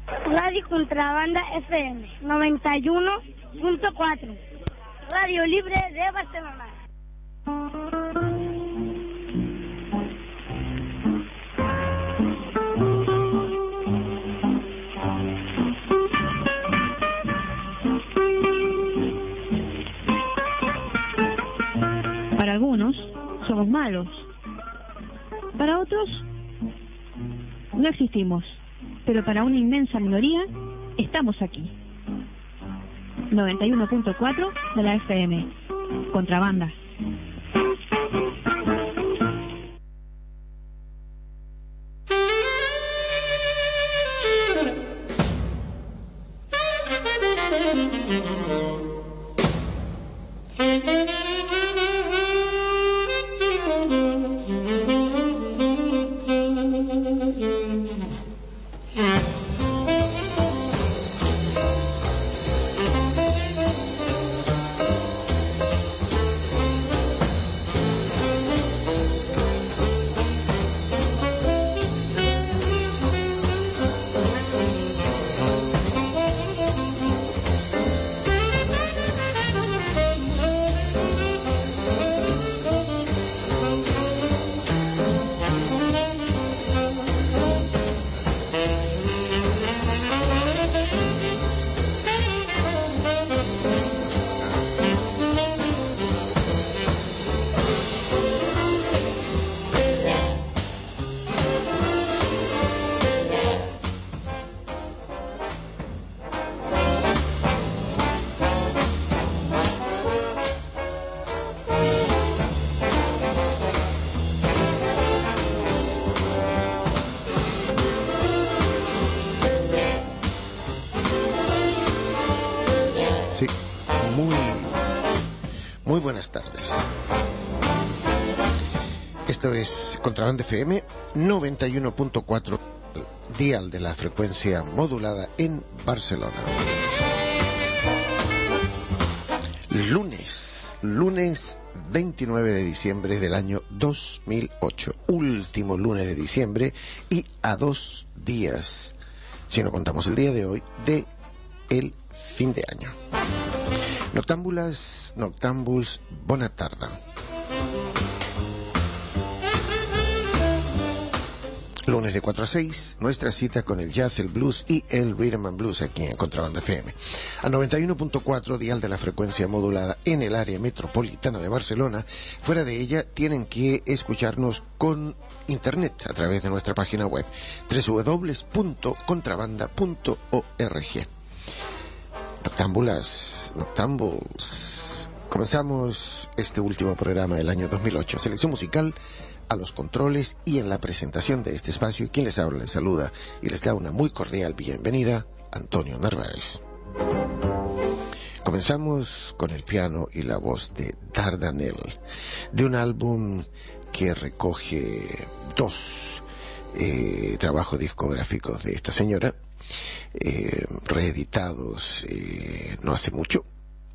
Radio Contrabanda FM 91.4. Radio Libre de Barcelona. Para algunos somos malos, para otros no existimos, pero para una inmensa minoría estamos aquí. 91.4 de la FM, Contrabanda. Muy buenas tardes. Esto es Contrabanda FM 91.4, dial de la frecuencia modulada en Barcelona. Lunes 29 de diciembre del año 2008. Último lunes de diciembre y a 2 días, si no contamos el día de hoy, de el fin de año. Noctambuls, bona tarda. Lunes de 4 a 6, nuestra cita con el jazz, el blues y el rhythm and blues aquí en Contrabanda FM. A 91.4, dial de la frecuencia modulada en el área metropolitana de Barcelona. Fuera de ella tienen que escucharnos con internet a través de nuestra página web www.contrabanda.org. Noctambuls. Comenzamos este último programa del año 2008. Selección musical a los controles y en la presentación de este espacio. Quien les habla, les saluda y les da una muy cordial bienvenida, Antonio Narváez. Comenzamos con el piano y la voz de Dardanelle, de un álbum que recoge 2 trabajos discográficos de esta señora, reeditados no hace mucho.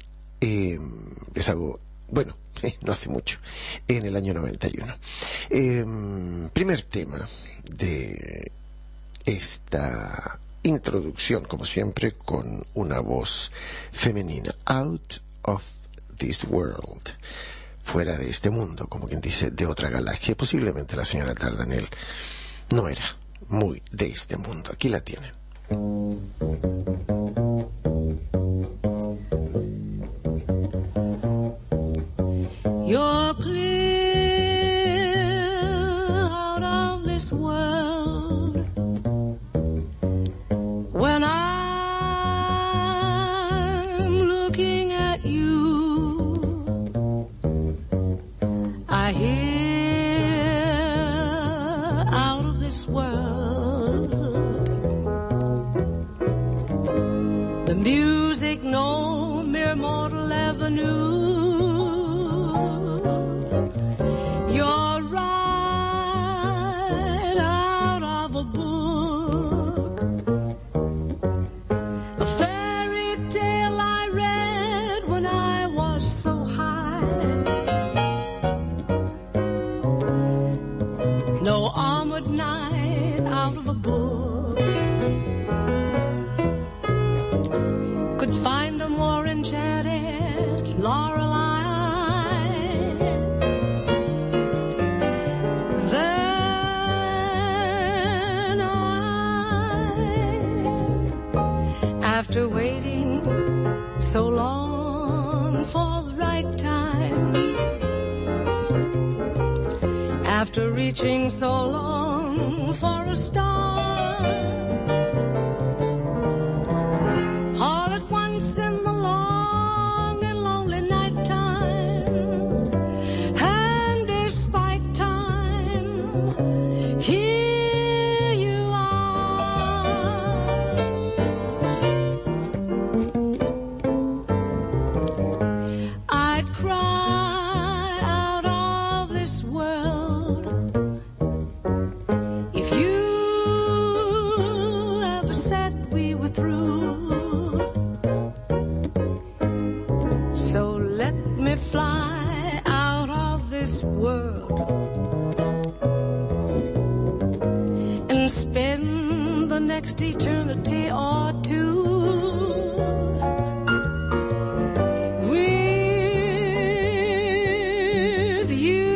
Es algo, bueno, no hace mucho, en el año 91. Primer tema de esta introducción, como siempre, con una voz femenina. Out of this world. Fuera de este mundo, como quien dice, de otra galaxia. Posiblemente la señora Dardanelle no era muy de este mundo. Aquí la tienen. You're clear out of this world. When I'm looking at you, I hear out of this world. The music no mere mortal ever knew. You're right out of a book, a fairy tale I read when I was so high. No armored knight out of a book. After reaching so long for a star, all at once in the long and lonely night time, and despite time, here you are. I'd cry out of this world if you ever said we were through. So let me fly out of this world and spend the next eternity or two with you.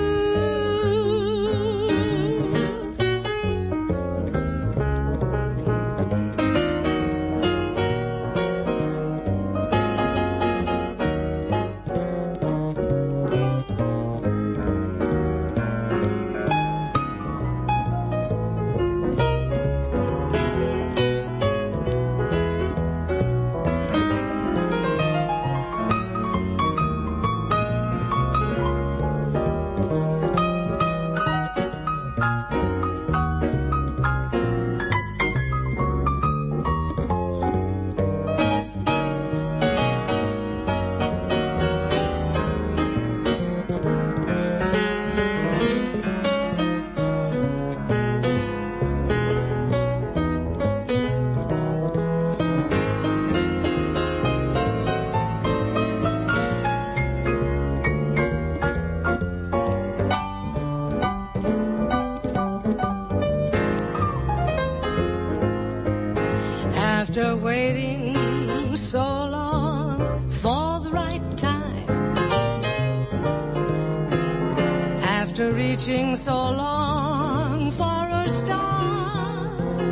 After waiting so long for the right time, after reaching so long for a star,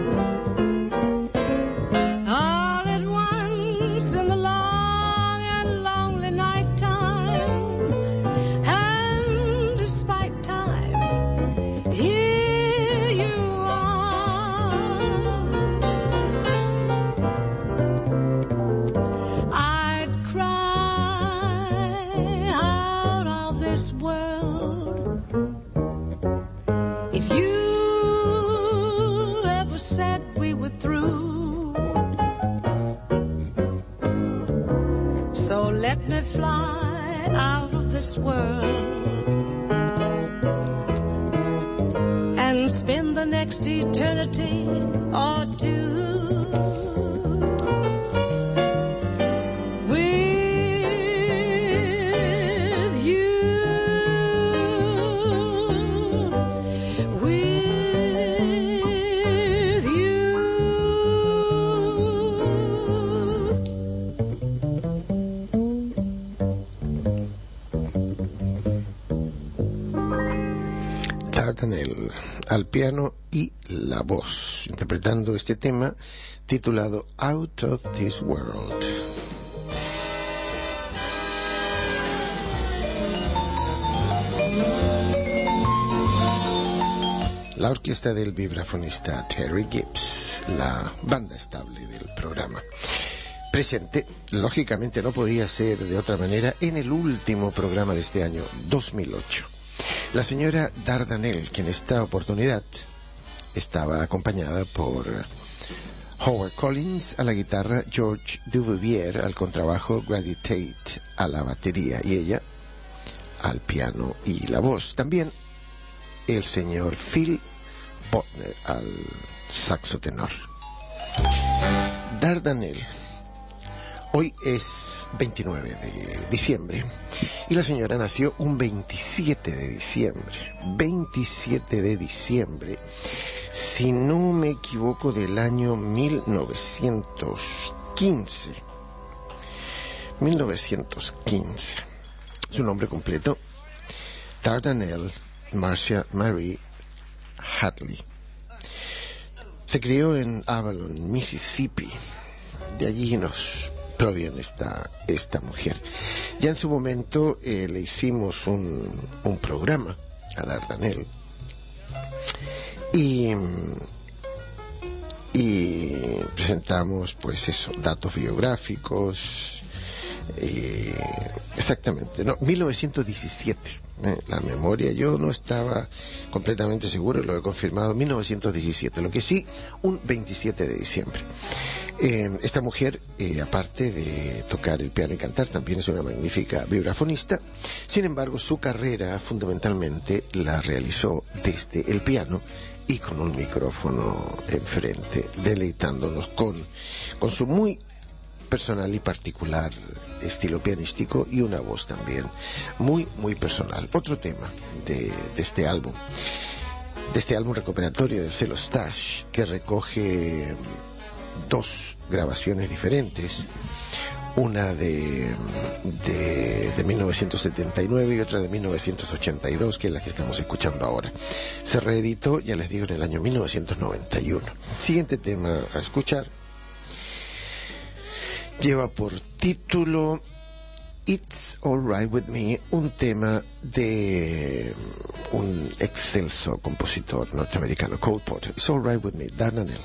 all at once in the long and lonely night time, and despite time, here you are. I'd cry out of this world if you ever said we were through. So let me fly out of this world and spend the next eternity or two with you. With you. Dardanelle al piano y la voz, interpretando este tema titulado Out of This World. La orquesta del vibrafonista Terry Gibbs, la banda estable del programa. Presente, lógicamente no podía ser de otra manera, en el último programa de este año, 2008. La señora Dardanelle, que en esta oportunidad estaba acompañada por Howard Collins a la guitarra, George Duvivier al contrabajo, Grady Tate a la batería y ella al piano y la voz. También el señor Phil Botner al saxo tenor. Dardanelle. Hoy es 29 de diciembre y la señora nació un 27 de diciembre. 27 de diciembre, si no me equivoco, del año 1915. 1915. Su nombre completo, Dardanelle Marcia Marie Hadley. Se crió en Avalon, Mississippi. De allí nos proviene esta mujer. Ya en su momento le hicimos un programa a Dardanel. Y presentamos, pues eso, datos biográficos. Exactamente, no, 1917. La memoria, yo no estaba completamente seguro, lo he confirmado, 1917, lo que sí, un 27 de diciembre. Esta mujer, aparte de tocar el piano y cantar, también es una magnífica vibrafonista. Sin embargo, su carrera fundamentalmente la realizó desde el piano y con un micrófono enfrente, deleitándonos con su muy personal y particular estilo pianístico y una voz también muy, muy personal. Otro tema de este álbum recuperatorio de Celostash, que recoge dos grabaciones diferentes, una de 1979 y otra de 1982, que es la que estamos escuchando ahora. Se reeditó, ya les digo, en el año 1991. Siguiente tema a escuchar lleva por título It's Alright With Me, un tema de un excelso compositor norteamericano, Cole Porter. It's Alright With Me, Dardanel.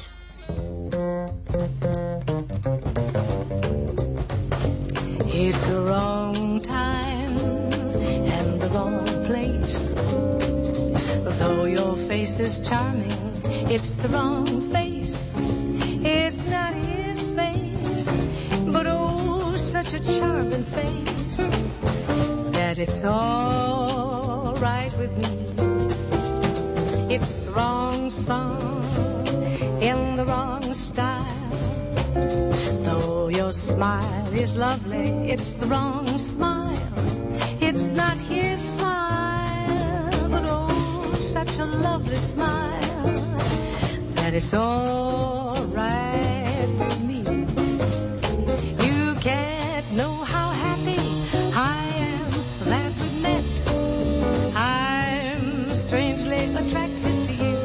It's the wrong time and the wrong place. Though your face is charming, it's the wrong face. It's not his face, but oh, such a charming face, that it's all right with me. It's the wrong song in the wrong style. Though your smile is lovely, it's the wrong smile. It's not his smile, but oh, such a lovely smile, that it's all right with me. You can't know how happy I am that we met. I'm strangely attracted to you.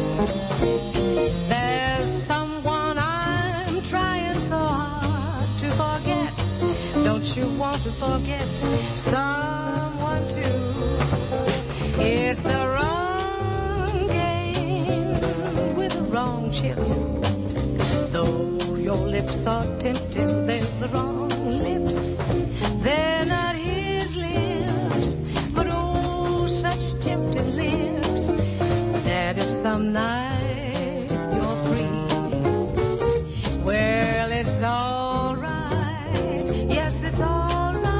There's someone I'm trying so hard to forget. Don't you want to forget someone too? It's the wrong game with the wrong chips. Though your lips are tempting, they're the wrong lips. They're not his lips, but oh, such tempting lips, that if some night you're free, well, it's all right. Yes, it's all right.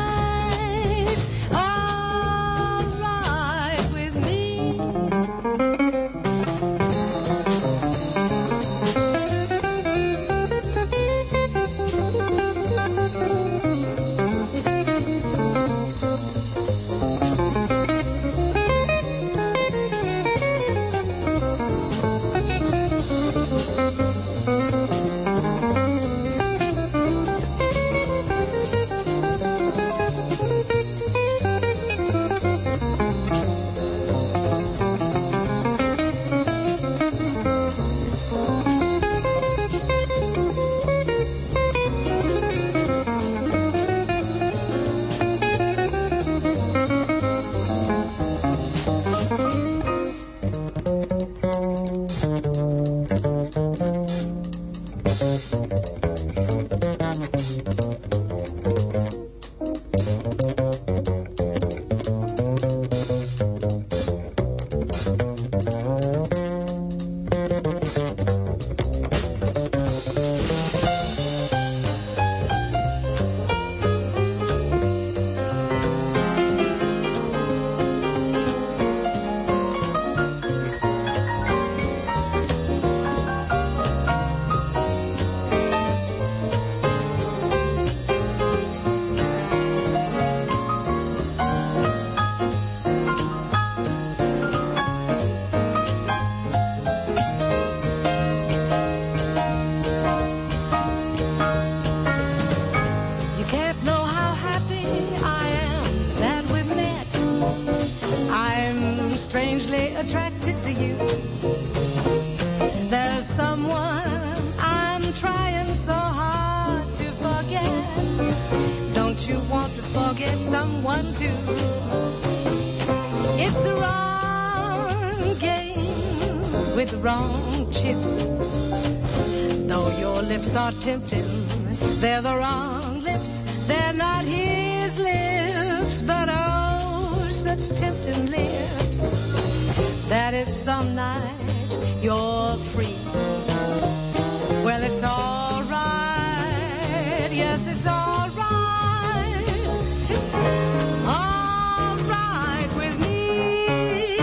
All right with me. Attracted to you. There's someone I'm trying so hard to forget. Don't you want to forget someone too? It's the wrong game with the wrong chips. Though your lips are tempting, they're the wrong lips. They're not his lips, but oh, such tempting lips, that if some night you're free, well, it's all right. Yes, it's all right. All right with me.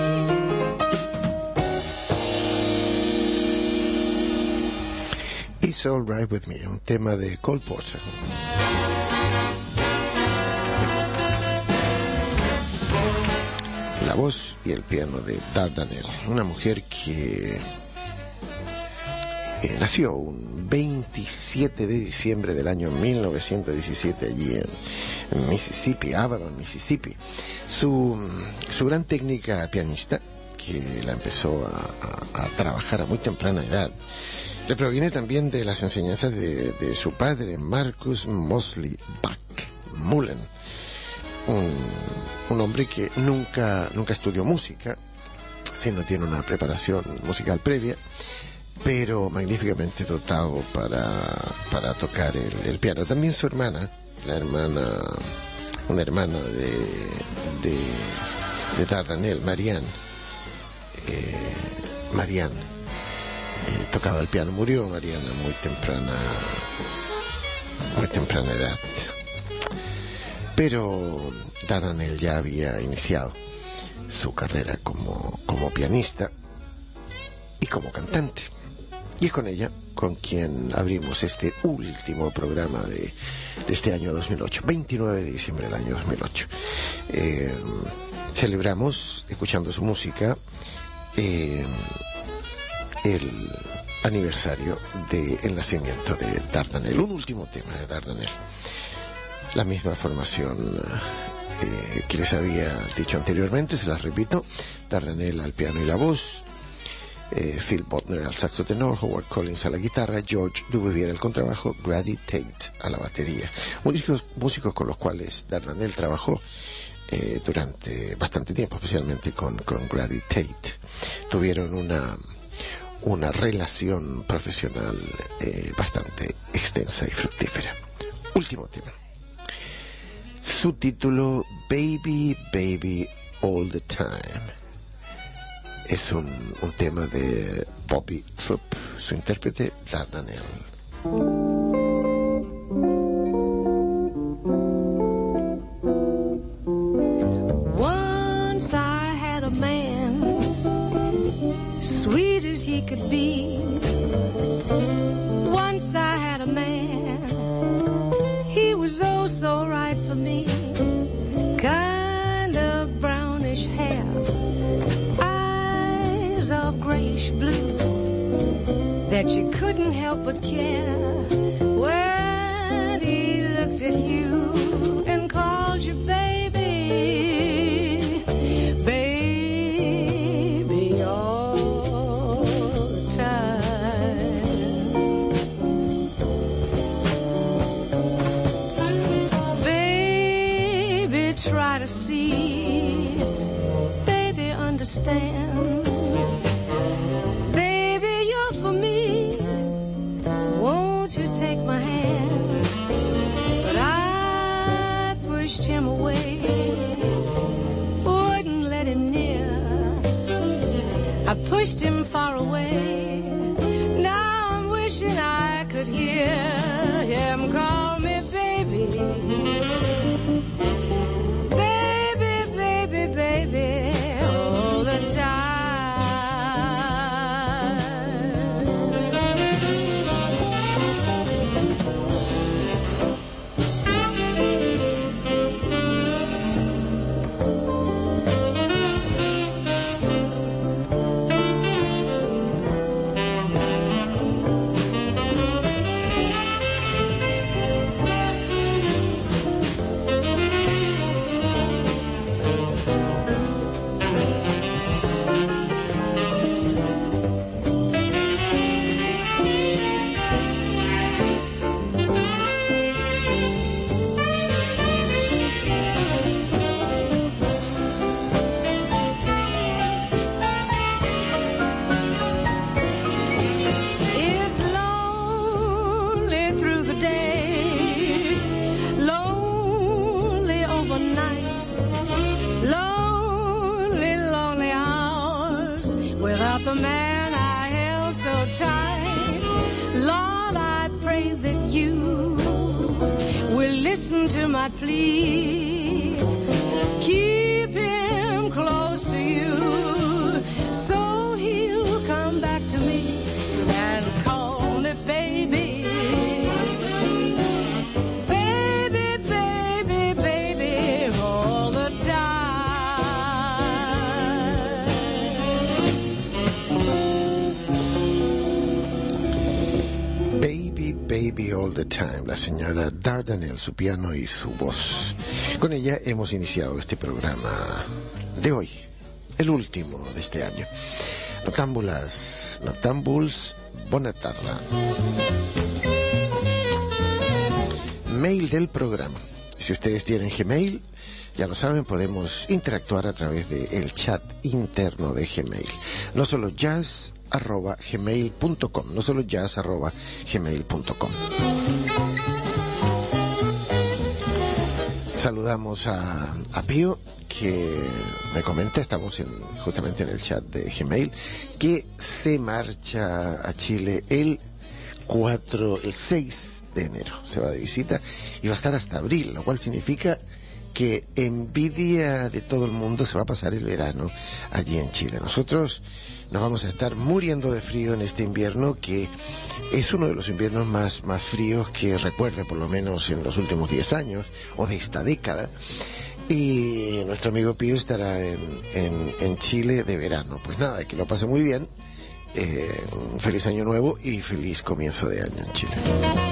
It's All Right With Me, un tema de Cole Porter. La voz y el piano de Dardanelle, una mujer que nació un 27 de diciembre del año 1917 allí en Mississippi, Avalon, Mississippi. Su gran técnica pianista, que la empezó a trabajar a muy temprana edad, le proviene también de las enseñanzas de su padre, Marcus Mosley Buck Mullen, un hombre que nunca estudió música, sino tiene una preparación musical previa, pero magníficamente dotado para tocar el piano. También su hermana, una hermana de Dardanelle, Marianne, tocaba el piano. Murió Mariana muy temprana edad, pero Dardanelle ya había iniciado su carrera como pianista y como cantante, y es con ella con quien abrimos este último programa de este año 2008, 29 de diciembre del año 2008. Celebramos, escuchando su música, el aniversario del nacimiento de Dardanelle. Un último tema de Dardanelle, la misma formación que les había dicho anteriormente, se las repito: Dardanelle al piano y la voz, Phil Butner al saxo tenor, Howard Collins a la guitarra, George Duvivier al contrabajo, Grady Tate a la batería. Músicos con los cuales Dardanelle trabajó durante bastante tiempo, especialmente con Grady Tate. Tuvieron una relación profesional bastante extensa y fructífera. Último tema. Su título, Baby, Baby, All the Time. Es un tema de Bobby Troop, su intérprete Dardanelle. Once I had a man, sweet as he could be. Once I had a man, he was oh so right for me. Kind of brownish hair, eyes of grayish blue, that you couldn't help but care when he looked at you and called you baby, baby all the time. Baby, try to see, baby, understand. Baby, you're for me, won't you take my hand? But I pushed him away, wouldn't let him near. I pushed him far away, now I'm wishing I could hear him call me baby. Baby, baby, baby, all the time. might plead. Keep him close to you, so he'll come back to me and call me baby. Baby, baby, baby, all the time. Baby, baby, all the time. La señora Dardanelle, su piano y su voz. Con ella hemos iniciado este programa de hoy, el último de este año. Noctambuls, buena tarde. Mail del programa. Si ustedes tienen Gmail, ya lo saben, podemos interactuar a través del chat interno de Gmail. No solo jazz@gmail.com, no solo jazz@gmail.com. Saludamos a Pío, que me comenta, estamos justamente en el chat de Gmail, que se marcha a Chile el 6 de enero. Se va de visita y va a estar hasta abril, lo cual significa que envidia de todo el mundo se va a pasar el verano allí en Chile. Nosotros nos vamos a estar muriendo de frío en este invierno, que es uno de los inviernos más fríos que recuerde, por lo menos en los últimos 10 años, o de esta década. Y nuestro amigo Pío estará en Chile de verano. Pues nada, que lo pase muy bien. Un feliz año nuevo y feliz comienzo de año en Chile.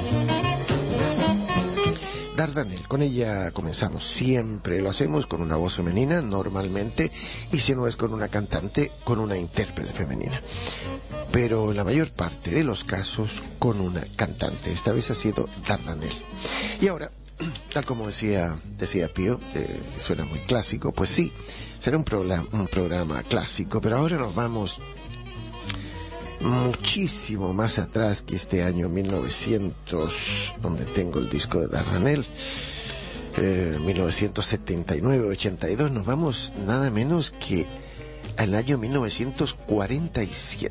Dardanelle, con ella comenzamos, siempre lo hacemos con una voz femenina, normalmente, y si no es con una cantante, con una intérprete femenina. Pero en la mayor parte de los casos, con una cantante. Esta vez ha sido Dardanelle. Y ahora, tal como decía Pío, suena muy clásico, pues sí, será un programa clásico, pero ahora nos vamos muchísimo más atrás que este año 1900, donde tengo el disco de Dardanelle, 1979-82, nos vamos nada menos que al año 1947,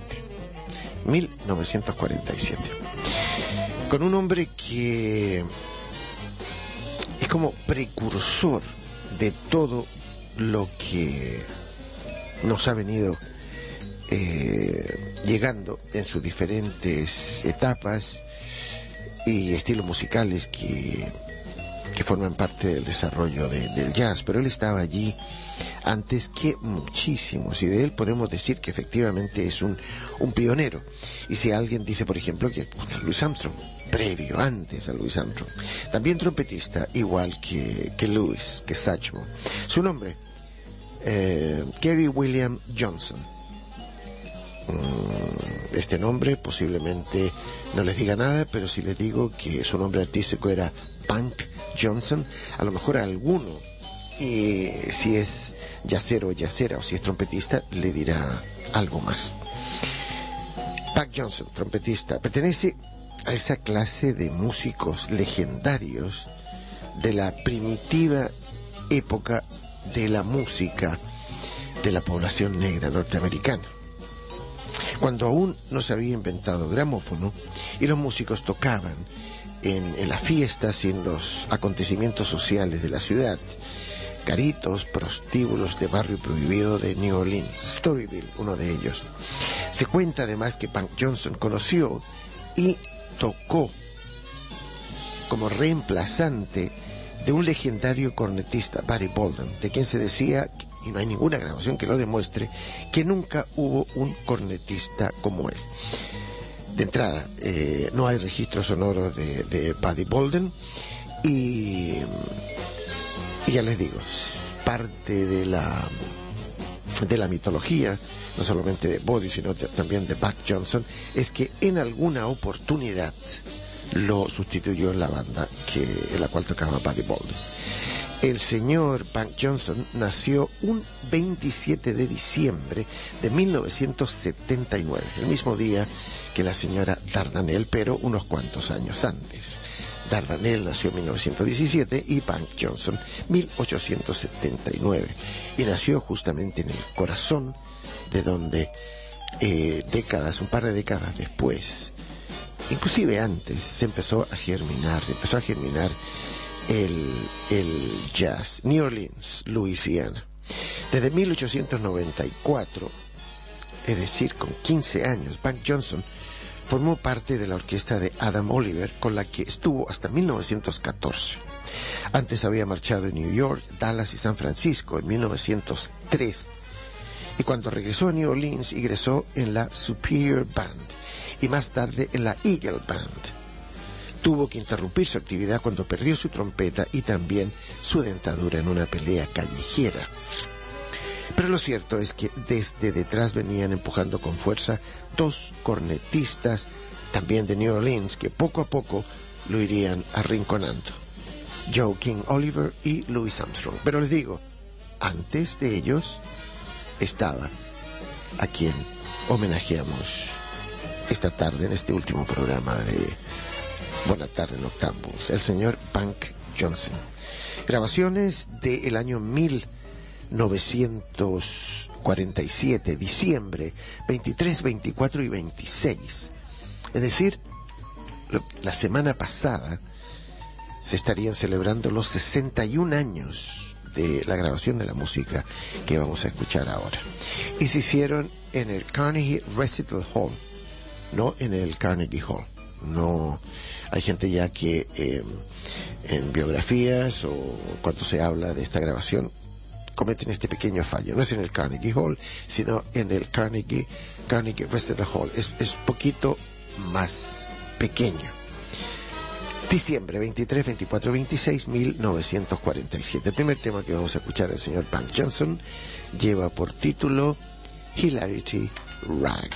con un hombre que es como precursor de todo lo que nos ha venido llegando en sus diferentes etapas y estilos musicales que forman parte del desarrollo del jazz, pero él estaba allí antes que muchísimos, y de él podemos decir que efectivamente es un pionero. Y si alguien dice, por ejemplo, que Louis Armstrong, previo, antes a Louis Armstrong, también trompetista, igual que Louis, que Satchmo. Su nombre, Kerry William Johnson. Este nombre posiblemente no les diga nada, pero si les digo que su nombre artístico era Punk Johnson, a lo mejor a alguno, si es jazzero o jazzera, o si es trompetista, le dirá algo más. Punk Johnson, trompetista, pertenece a esa clase de músicos legendarios de la primitiva época de la música de la población negra norteamericana, cuando aún no se había inventado gramófono y los músicos tocaban en las fiestas y en los acontecimientos sociales de la ciudad, caritos, prostíbulos de barrio prohibido de New Orleans, Storyville, uno de ellos. Se cuenta además que Punk Johnson conoció y tocó como reemplazante de un legendario cornetista, Buddy Bolden, de quien se decía, y no hay ninguna grabación que lo demuestre, que nunca hubo un cornetista como él. De entrada, no hay registros sonoros de Buddy Bolden, y ya les digo, parte de la mitología, no solamente de Buddy, sino también de Buck Johnson, es que en alguna oportunidad lo sustituyó en la banda en la cual tocaba Buddy Bolden. El señor Punk Johnson nació un 27 de diciembre de 1979, el mismo día que la señora Dardanelle, pero unos cuantos años antes. Dardanelle nació en 1917 y Punk Johnson 1879, y nació justamente en el corazón de donde un par de décadas después, inclusive antes, se empezó a germinar el jazz. New Orleans, Luisiana. Desde 1894, es decir, con 15 años, Bank Johnson formó parte de la orquesta de Adam Oliver, con la que estuvo hasta 1914. Antes había marchado en New York, Dallas y San Francisco en 1903. Y cuando regresó a New Orleans, ingresó en la Superior Band y más tarde en la Eagle Band. Tuvo que interrumpir su actividad cuando perdió su trompeta y también su dentadura en una pelea callejera. Pero lo cierto es que desde detrás venían empujando con fuerza dos cornetistas, también de New Orleans, que poco a poco lo irían arrinconando: Joe King Oliver y Louis Armstrong. Pero les digo, antes de ellos estaba a quien homenajeamos esta tarde en este último programa de Buena Tarde Noctámbulos, el señor Bank Johnson. Grabaciones del año 1947, diciembre 23, 24 y 26. Es decir, la semana pasada se estarían celebrando los 61 años de la grabación de la música que vamos a escuchar ahora. Y se hicieron en el Carnegie Recital Hall, no en el Carnegie Hall. No, hay gente ya que en biografías o cuando se habla de esta grabación cometen este pequeño fallo. No es en el Carnegie Hall, sino en el Carnegie Recital Hall. Es poquito más pequeño. Diciembre 23, 24, 26, 1947. El primer tema que vamos a escuchar del señor Bank Johnson lleva por título Hilarity Rag.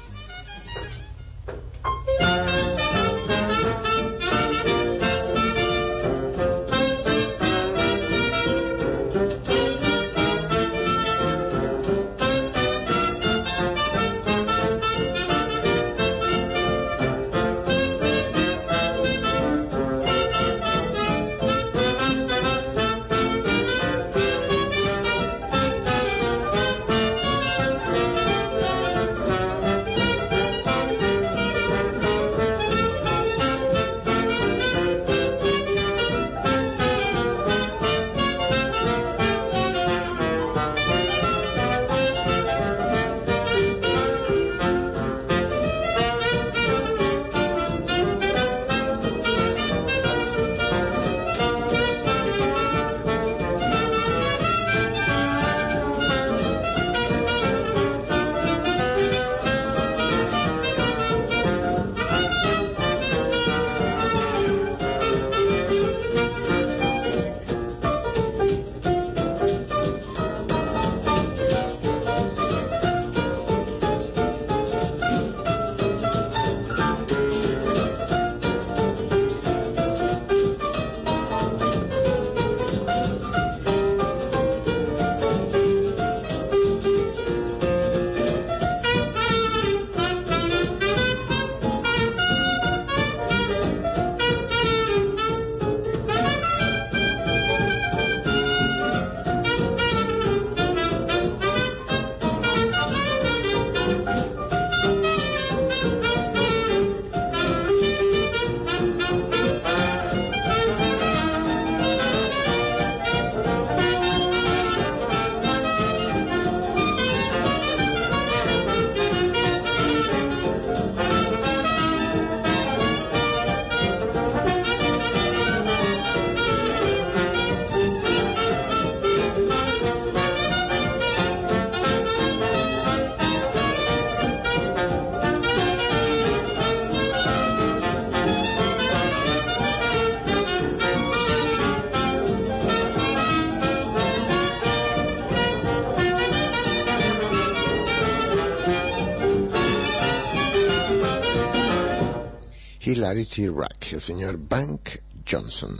Hilarity Rack, el señor Bank Johnson,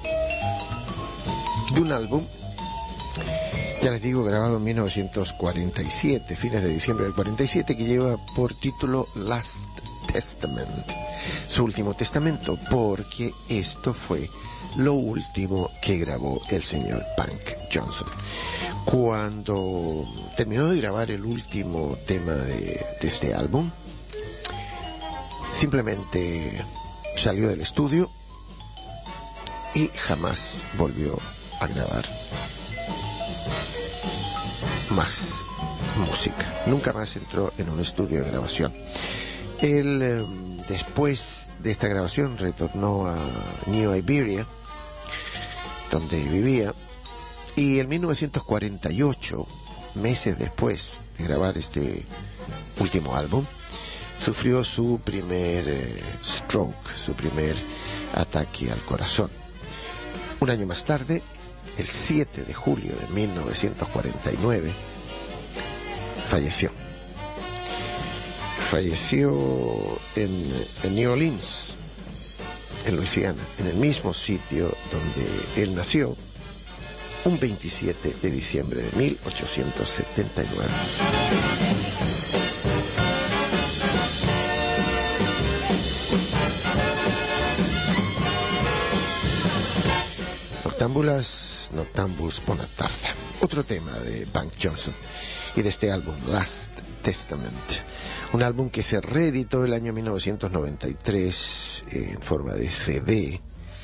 de un álbum, ya les digo, grabado en 1947, fines de diciembre del 47, que lleva por título Last Testament, su último testamento, porque esto fue lo último que grabó el señor Bank Johnson. Cuando terminó de grabar el último tema de este álbum, simplemente salió del estudio y jamás volvió a grabar más música. Nunca más entró en un estudio de grabación. Él, después de esta grabación, retornó a New Iberia, donde vivía, y en 1948, meses después de grabar este último álbum, sufrió su primer stroke, su primer ataque al corazón. Un año más tarde, el 7 de julio de 1949, falleció. Falleció en New Orleans, en Luisiana, en el mismo sitio donde él nació, un 27 de diciembre de 1879. Noctambuls Bona Tarda. Otro tema de Bank Johnson y de este álbum, Last Testament. Un álbum que se reeditó el año 1993 en forma de CD,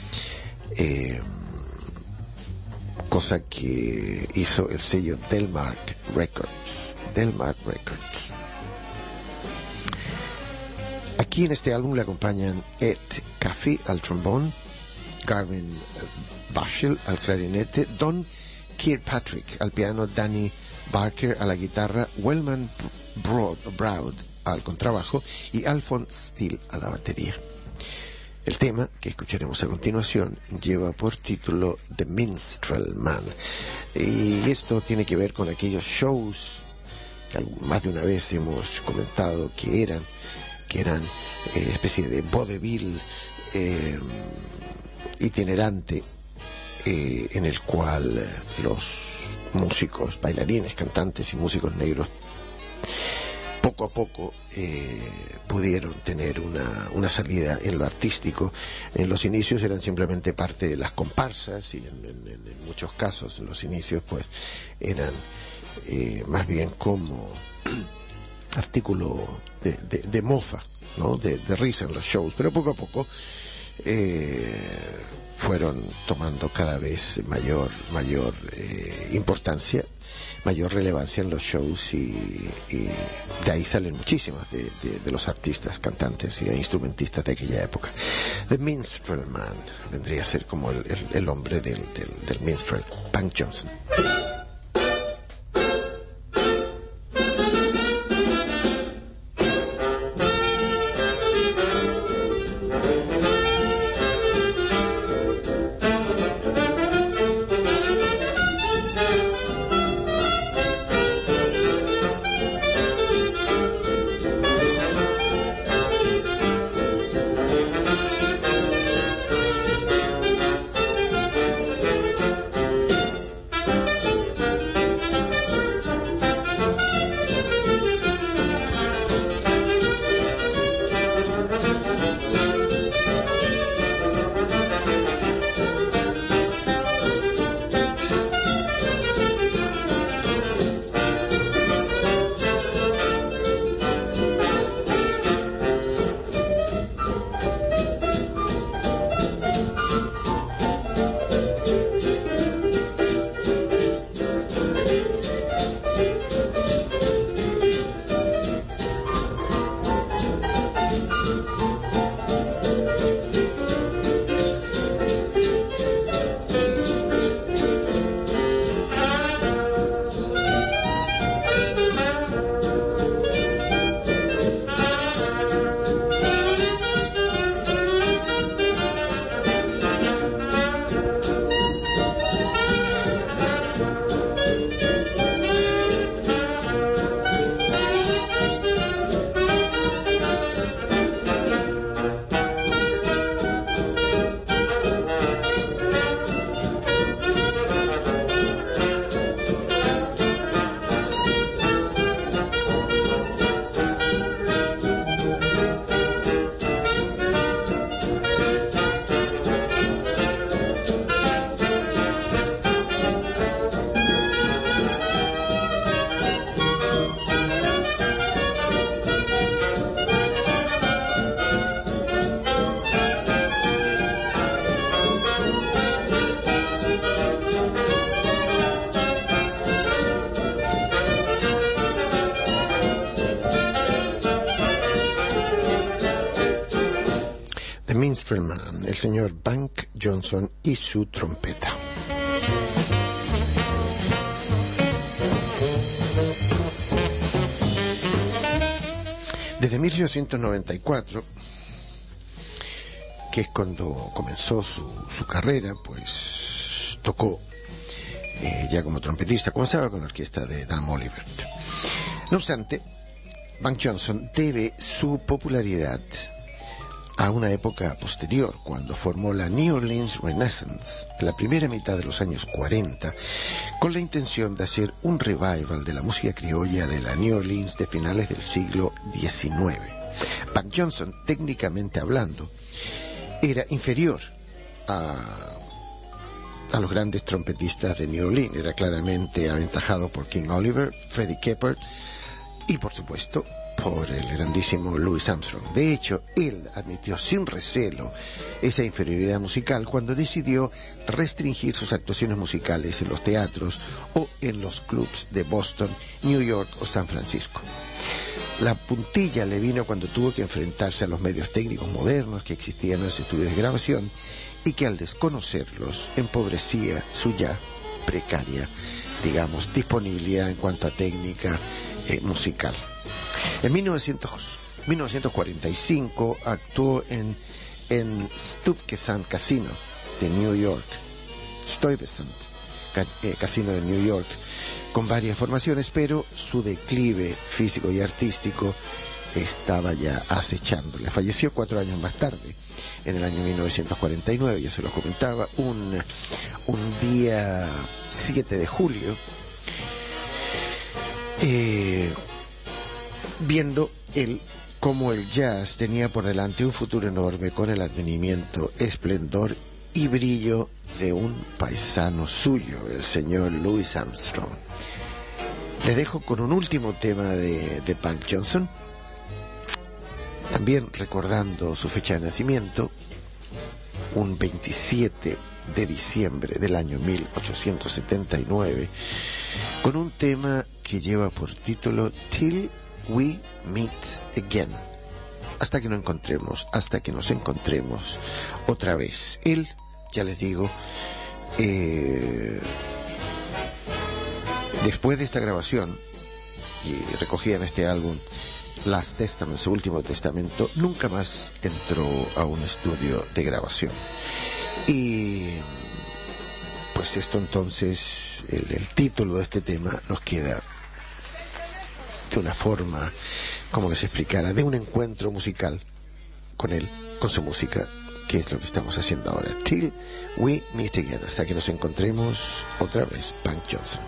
cosa que hizo el sello Delmark Records. Aquí en este álbum le acompañan Ed Caffey al trombón, Garvin Bashel al clarinete, Don Kirkpatrick al piano, Danny Barker a la guitarra, Wellman Broad al contrabajo y Alphonse Steele a la batería. El tema que escucharemos a continuación lleva por título The Minstrel Man, y esto tiene que ver con aquellos shows que más de una vez hemos comentado que eran especie de vodevil itinerante, en el cual los músicos, bailarines, cantantes y músicos negros poco a poco pudieron tener una salida en lo artístico. En los inicios eran simplemente parte de las comparsas, y en muchos casos en los inicios pues eran más bien como artículo de mofa, ¿no? de risa en los shows, pero poco a poco fueron tomando cada vez mayor importancia, mayor relevancia en los shows, y de ahí salen muchísimas de los artistas, cantantes e instrumentistas de aquella época. The Minstrel Man vendría a ser como el hombre del minstrel, Bank Johnson. The Minstrel Man, el señor Bank Johnson y su trompeta. Desde 1894, que es cuando comenzó su carrera, pues tocó ya como trompetista, comenzaba con la orquesta de Dan Oliver. No obstante, Bank Johnson debe su popularidad a una época posterior, cuando formó la New Orleans Renaissance, la primera mitad de los años 40, con la intención de hacer un revival de la música criolla de la New Orleans de finales del siglo XIX. Bank Johnson, técnicamente hablando, era inferior a los grandes trompetistas de New Orleans. Era claramente aventajado por King Oliver, Freddie Keppard y, por supuesto, por el grandísimo Louis Armstrong. De hecho, él admitió sin recelo esa inferioridad musical cuando decidió restringir sus actuaciones musicales en los teatros o en los clubs de Boston, New York o San Francisco. La puntilla le vino cuando tuvo que enfrentarse a los medios técnicos modernos que existían en los estudios de grabación y que al desconocerlos empobrecía su ya precaria, digamos, disponibilidad en cuanto a técnica musical. En 1945 actuó en Stuyvesant Casino de New York, Stuyvesant Casino de New York, con varias formaciones, pero su declive físico y artístico estaba ya acechándole. Falleció 4 años más tarde, en el año 1949, ya se lo comentaba, un día 7 de julio, viendo cómo el jazz tenía por delante un futuro enorme con el advenimiento, esplendor y brillo de un paisano suyo, el señor Louis Armstrong. Les dejo con un último tema de Bank Johnson, también recordando su fecha de nacimiento, un 27 de diciembre del año 1879, con un tema que lleva por título Till We Meet Again, hasta que nos encontremos otra vez. Él, ya les digo, después de esta grabación y recogida en este álbum Last Testament, su último testamento, nunca más entró a un estudio de grabación. Y pues esto entonces, el título de este tema nos queda de una forma, como les explicara, de un encuentro musical con él, con su música, que es lo que estamos haciendo ahora. Till We Meet Again, hasta que nos encontremos otra vez. Bank Johnson.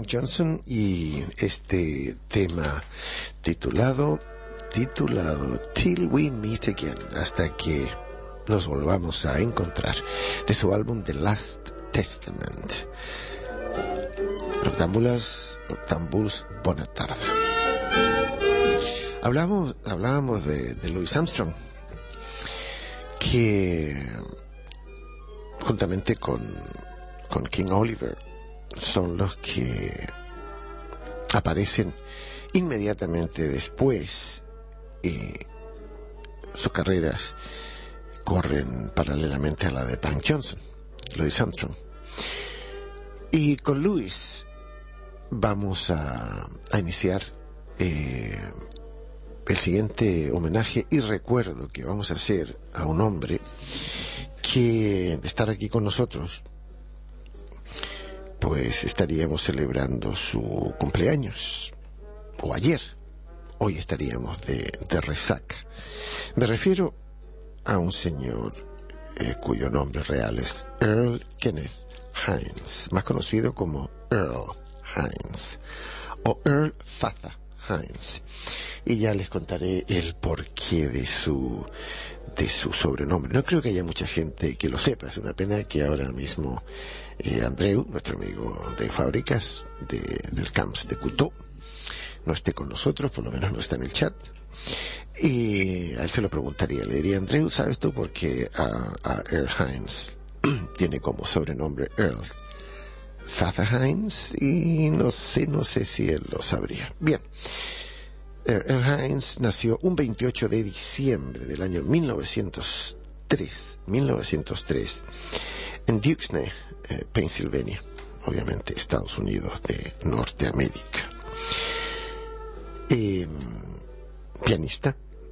Johnson y este tema titulado Till We Meet Again, hasta que nos volvamos a encontrar, de su álbum The Last Testament. Noctámbuls, buena tarde. Hablábamos de Louis Armstrong, que juntamente con King Oliver son los que aparecen inmediatamente después, y sus carreras corren paralelamente a la de Pan Johnson, Louis Armstrong. Y con Louis vamos a iniciar el siguiente homenaje y recuerdo que vamos a hacer a un hombre que, de estar aquí con nosotros, pues estaríamos celebrando su cumpleaños, o ayer. Hoy estaríamos de resaca. Me refiero a un señor cuyo nombre real es Earl Kenneth Hines, más conocido como Earl Hines o Earl Fatha Hines, y ya les contaré el porqué de su sobrenombre. No creo que haya mucha gente que lo sepa. Es una pena que ahora mismo Andreu, nuestro amigo de fábricas del Camps de Couto, no esté con nosotros, por lo menos no está en el chat, y a él se lo preguntaría, le diría: Andreu, ¿sabes tú por qué a Earl Hines tiene como sobrenombre Earl Fatha Hines? Y no sé si él lo sabría. Bien, Earl Hines nació un 28 de diciembre del año 1903 en Duquesne, Pensilvania, obviamente Estados Unidos de Norteamérica. Pianista,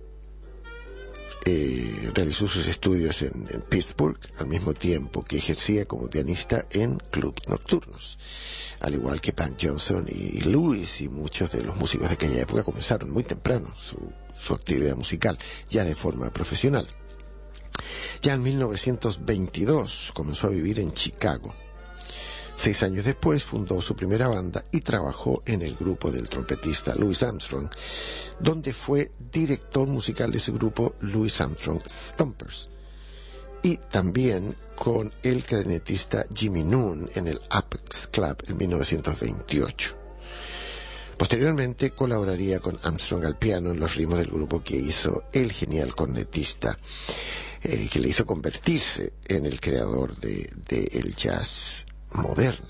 realizó sus estudios en Pittsburgh al mismo tiempo que ejercía como pianista en clubs nocturnos. Al igual que Pan Johnson y Louis y muchos de los músicos de aquella época comenzaron muy temprano su actividad musical, ya de forma profesional. Ya en 1922 comenzó a vivir en Chicago. 6 años después fundó su primera banda y trabajó en el grupo del trompetista Louis Armstrong, donde fue director musical de ese grupo, Louis Armstrong Stompers, y también con el clarinetista Jimmy Noon en el Apex Club en 1928. Posteriormente colaboraría con Armstrong al piano en los ritmos del grupo que hizo el genial cornetista, que le hizo convertirse en el creador del jazz moderno.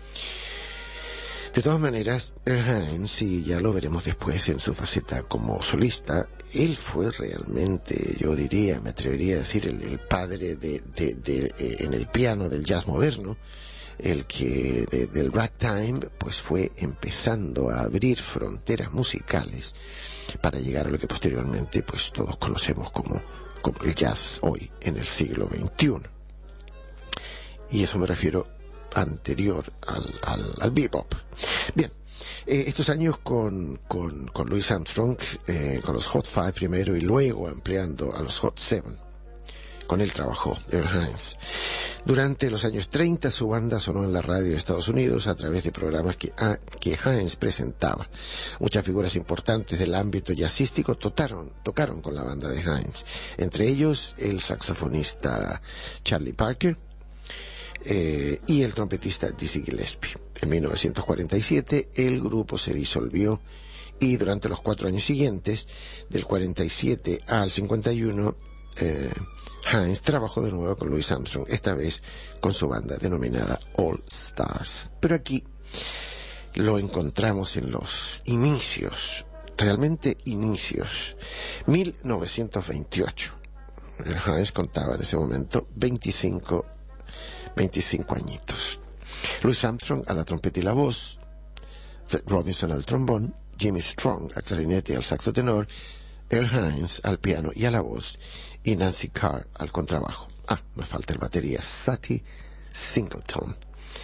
De todas maneras, Earl Hines, y ya lo veremos después en su faceta como solista, él fue realmente, yo diría, me atrevería a decir, el padre en el piano del jazz moderno, el que del ragtime pues fue empezando a abrir fronteras musicales para llegar a lo que posteriormente pues todos conocemos como el jazz hoy en el siglo XXI. Y eso me refiero anterior al bebop. Bien, estos años con Louis Armstrong, con los Hot Five primero y luego ampliando a los Hot Seven, con él trabajó Earl Hines. Durante los años 30 su banda sonó en la radio de Estados Unidos a través de programas que Hines presentaba. Muchas figuras importantes del ámbito jazzístico tocaron con la banda de Hines, entre ellos el saxofonista Charlie Parker, y el trompetista Dizzy Gillespie. En 1947 el grupo se disolvió y durante los 4 años siguientes, del 47 al 51, Hines trabajó de nuevo con Louis Armstrong, esta vez con su banda denominada All Stars. Pero aquí lo encontramos en los inicios, realmente inicios, 1928. Hines contaba en ese momento 25 añitos. Louis Armstrong a la trompeta y la voz, Fred Robinson al trombón, Jimmy Strong al clarinete y al saxo tenor, Earl Hines al piano y a la voz, y Nancy Carr al contrabajo. Me falta el batería, Satie Singleton.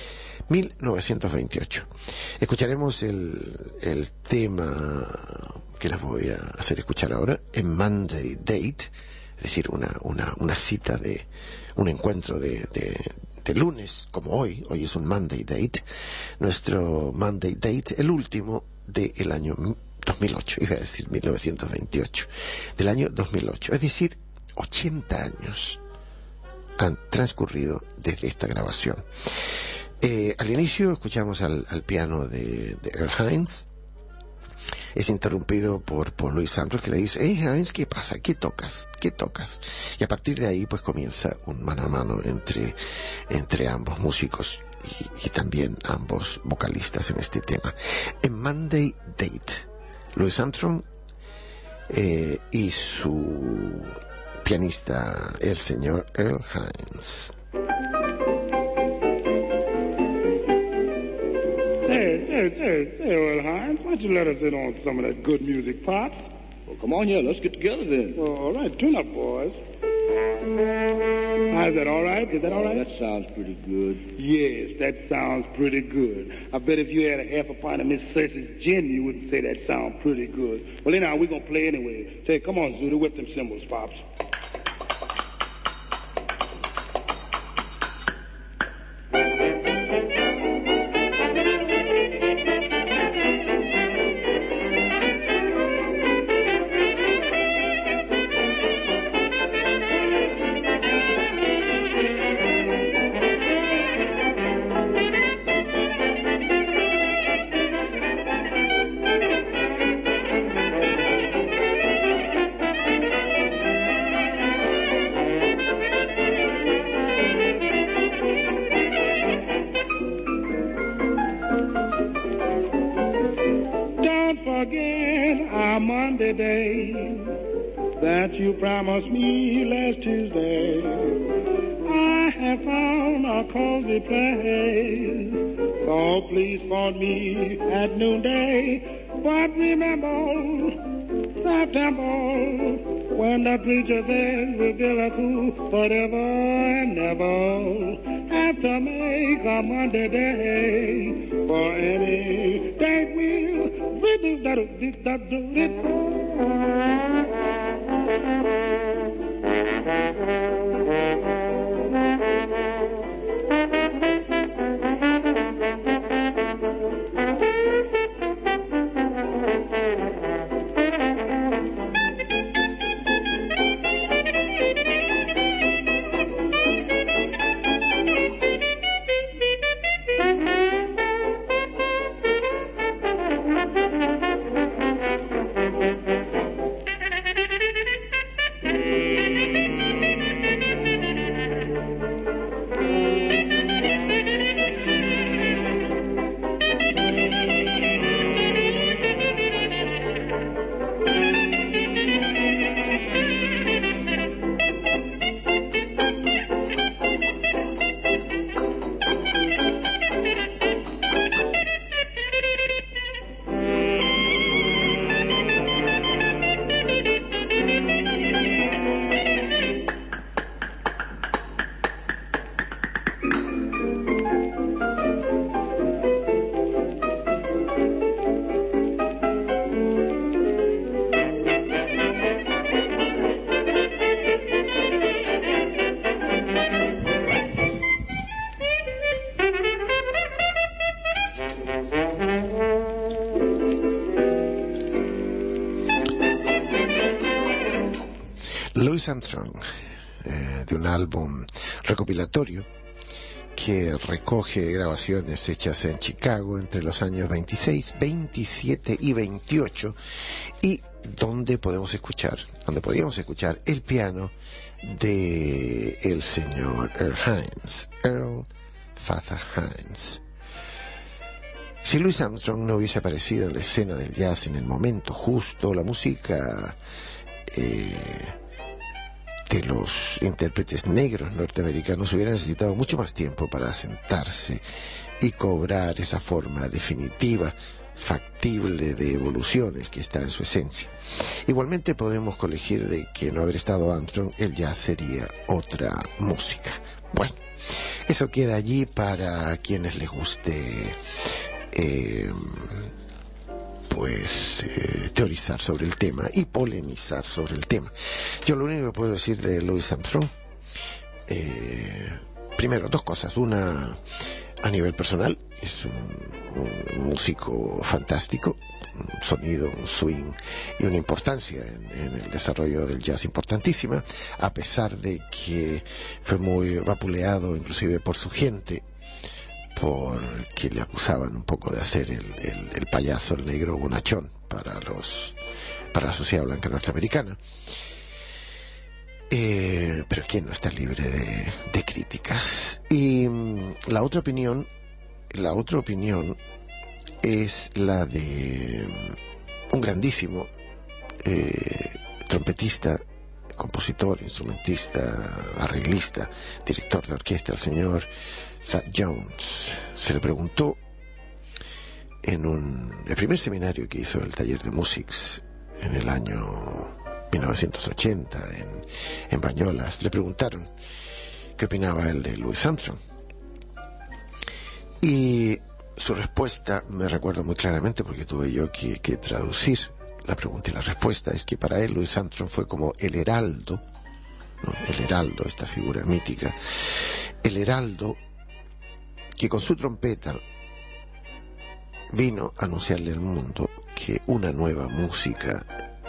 1928. Escucharemos el tema que les voy a hacer escuchar ahora, en Monday Date, es decir, una cita un encuentro de lunes, como hoy es un Monday Date, nuestro Monday Date, el último del año 2008, iba a decir 1928, del año 2008, es decir, 80 años han transcurrido desde esta grabación. Al inicio escuchamos al piano de Earl Hines. Es interrumpido por Louis Armstrong, que le dice: Hines, ¿qué pasa? ¿Qué tocas? Y a partir de ahí pues comienza un mano a mano entre ambos músicos y también ambos vocalistas en este tema. En Monday Date, Louis Armstrong y su pianista, el señor Earl Hines. Hey, Earl Hines, why don't you let us in on some of that good music, Pops? Well, come on here. Let's get together then. Well, all right, tune up, boys. Is that all right? Is that all right? That sounds pretty good. Yes, that sounds pretty good. I bet if you had a half a pint of Miss Cersei's gin, you wouldn't say that sounds pretty good. Well, anyhow, we're going to play anyway. Say, come on, Zooty, whip them cymbals, Pops. That you promised me last Tuesday. I have found a cozy place, so please phone me at noonday. But remember, September, when the preacher says we'll build a cool forever and never, have to make a Monday day for any date we'll Louis Armstrong, de un álbum recopilatorio que recoge grabaciones hechas en Chicago entre los años 26, 27 y 28, y donde podíamos escuchar el piano de el señor Earl Hines, Earl Father Hines. Si Louis Armstrong no hubiese aparecido en la escena del jazz en el momento justo, la música de los intérpretes negros norteamericanos hubiera necesitado mucho más tiempo para asentarse y cobrar esa forma definitiva, factible de evoluciones que está en su esencia. Igualmente podemos colegir de que no haber estado Armstrong, el jazz sería otra música. Bueno, eso queda allí para quienes les guste teorizar sobre el tema y polemizar sobre el tema. Yo lo único que puedo decir de Louis Armstrong, primero, dos cosas. Una, a nivel personal, es un músico fantástico, un sonido, un swing y una importancia en el desarrollo del jazz importantísima, a pesar de que fue muy vapuleado inclusive por su gente, porque le acusaban un poco de hacer el payaso, el negro bonachón para la sociedad blanca norteamericana. Pero ¿quién no está libre de críticas? Y la otra opinión es la de un grandísimo trompetista, compositor, instrumentista, arreglista, director de orquesta, el señor Thad Jones. Se le preguntó en el primer seminario que hizo el taller de Musics en el año 1980 en Bañolas, le preguntaron qué opinaba él de Louis Armstrong, y su respuesta me recuerdo muy claramente porque tuve yo que traducir la pregunta y la respuesta. Es que para él Louis Armstrong fue como el heraldo, ¿no? El heraldo, esta figura mítica, el heraldo que con su trompeta vino a anunciarle al mundo que una nueva música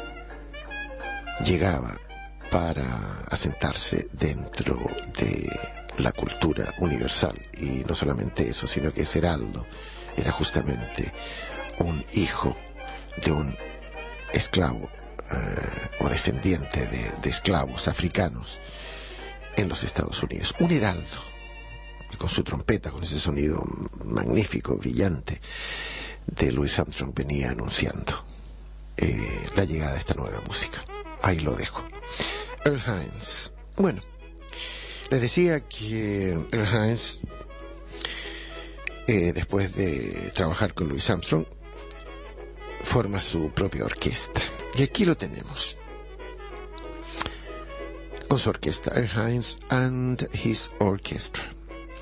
llegaba para asentarse dentro de la cultura universal. Y no solamente eso, sino que ese heraldo era justamente un hijo de un esclavo o descendiente de esclavos africanos en los Estados Unidos. Un heraldo que con su trompeta, con ese sonido magnífico, brillante de Louis Armstrong, venía anunciando la llegada de esta nueva música. Ahí lo dejo. Earl Hines. Bueno, les decía que Earl Hines, después de trabajar con Louis Armstrong, forma su propia orquesta. Y aquí lo tenemos. Con su orquesta, Earl Hines and His Orchestra.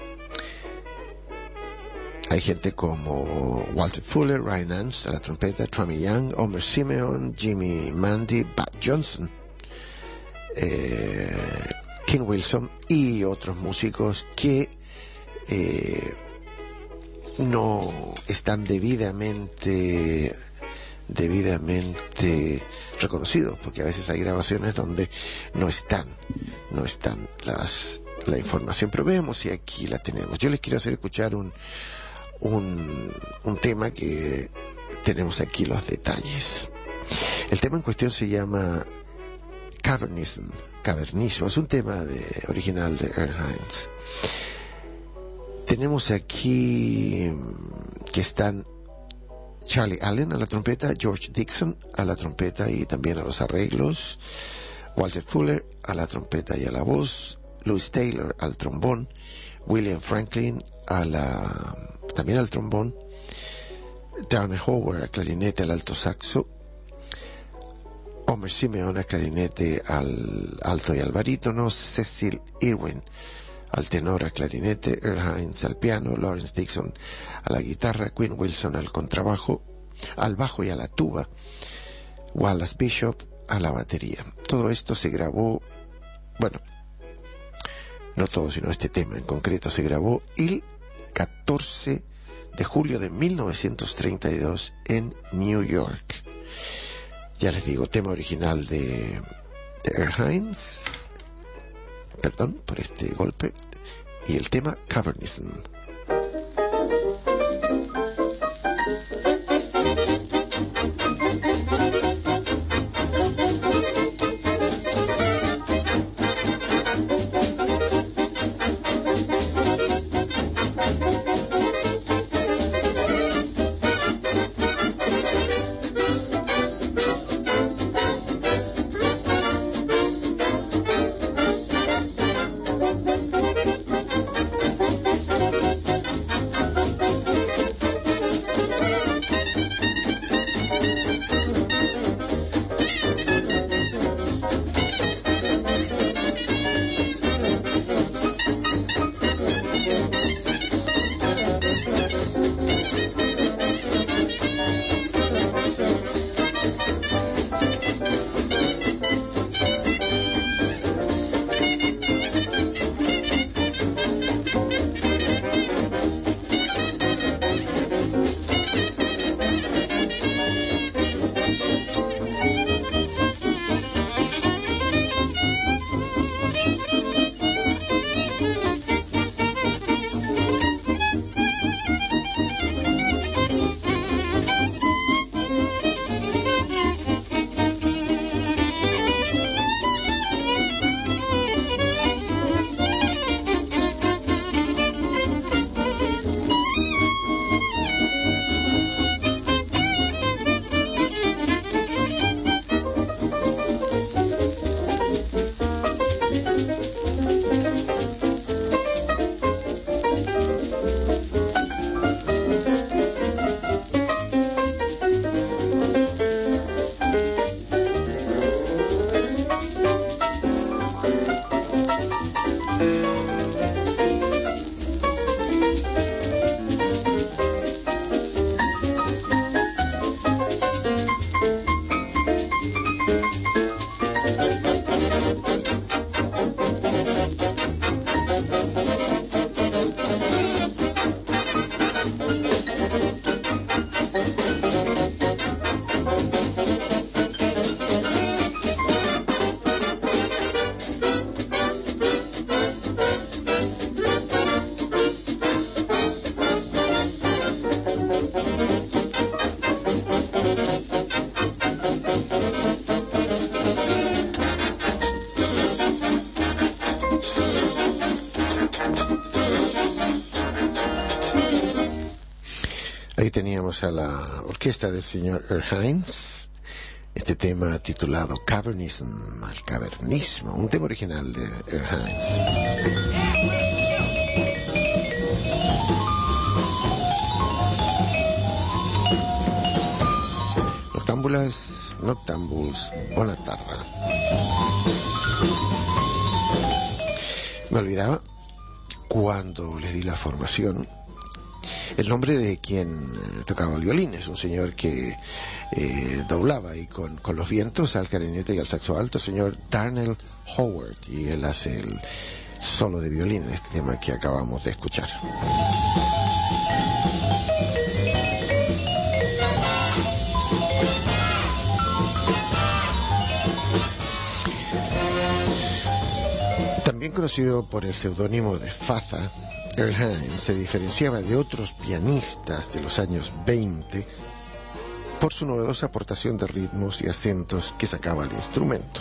Hay gente como Walter Fuller, Ryan Nance a la trompeta, Trami Young, Homer Simeon, Jimmy Mandy, Bud Johnson, King Wilson y otros músicos que no están debidamente reconocidos, porque a veces hay grabaciones donde no están la información, pero veamos si aquí la tenemos. Yo les quiero hacer escuchar un tema que tenemos aquí los detalles. El tema en cuestión se llama Cavernism, es un tema original de Earl Hines. Tenemos aquí que están Charlie Allen a la trompeta, George Dixon a la trompeta y también a los arreglos, Walter Fuller a la trompeta y a la voz, Louis Taylor al trombón, William Franklin también al trombón, Darnell Howard a clarinete, al alto saxo, Homer Simeon a clarinete, al alto y al barítono, Cecil Irwin al tenor, a clarinete, Earl Hines al piano, Lawrence Dixon a la guitarra, Quinn Wilson al contrabajo, al bajo y a la tuba, Wallace Bishop a la batería. Todo esto se grabó, bueno, no todo, sino este tema en concreto se grabó el 14 de julio de 1932 en New York. Ya les digo, tema original de Earl Hines. Perdón por este golpe. Y el tema Cavernism. Ahí teníamos a la orquesta del señor Earl Hines, este tema titulado Cavernism, el cavernismo, un tema original de Earl Hines. Noctambuls, buena tarde. Me olvidaba, cuando les di la formación, el nombre de quien tocaba el violín. Es un señor que doblaba ahí con los vientos al clarinete y al saxo alto, el señor Darnell Howard, y él hace el solo de violín en este tema que acabamos de escuchar. También conocido por el seudónimo de Faza, Earl Hines se diferenciaba de otros pianistas de los años 20 por su novedosa aportación de ritmos y acentos que sacaba al instrumento,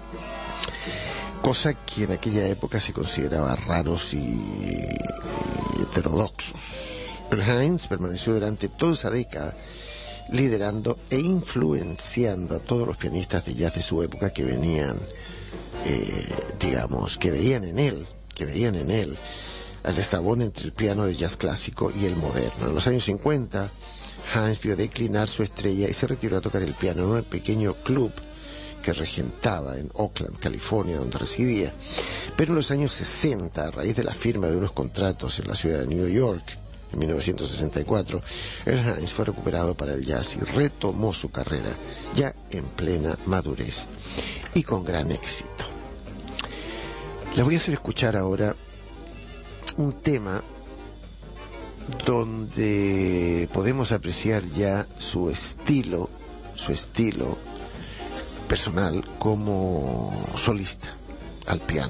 cosa que en aquella época se consideraba raros y heterodoxos. Earl Hines permaneció durante toda esa década liderando e influenciando a todos los pianistas de jazz de su época que venían, que veían en él al eslabón entre el piano de jazz clásico y el moderno. En los años 50, Hines vio declinar su estrella y se retiró a tocar el piano en un pequeño club que regentaba en Oakland, California, donde residía. Pero en los años 60, a raíz de la firma de unos contratos en la ciudad de New York, en 1964, Earl Hines fue recuperado para el jazz y retomó su carrera, ya en plena madurez y con gran éxito. Les voy a hacer escuchar ahora un tema donde podemos apreciar ya su estilo personal como solista al piano.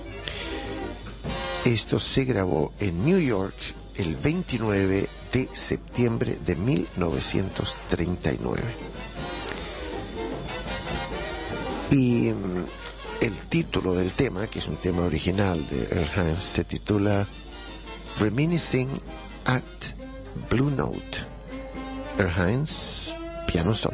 Esto se grabó en New York el 29 de septiembre de 1939. Y el título del tema, que es un tema original de Earl Hines, se titula Reminiscing at Blue Note. Earl Hines, piano solo.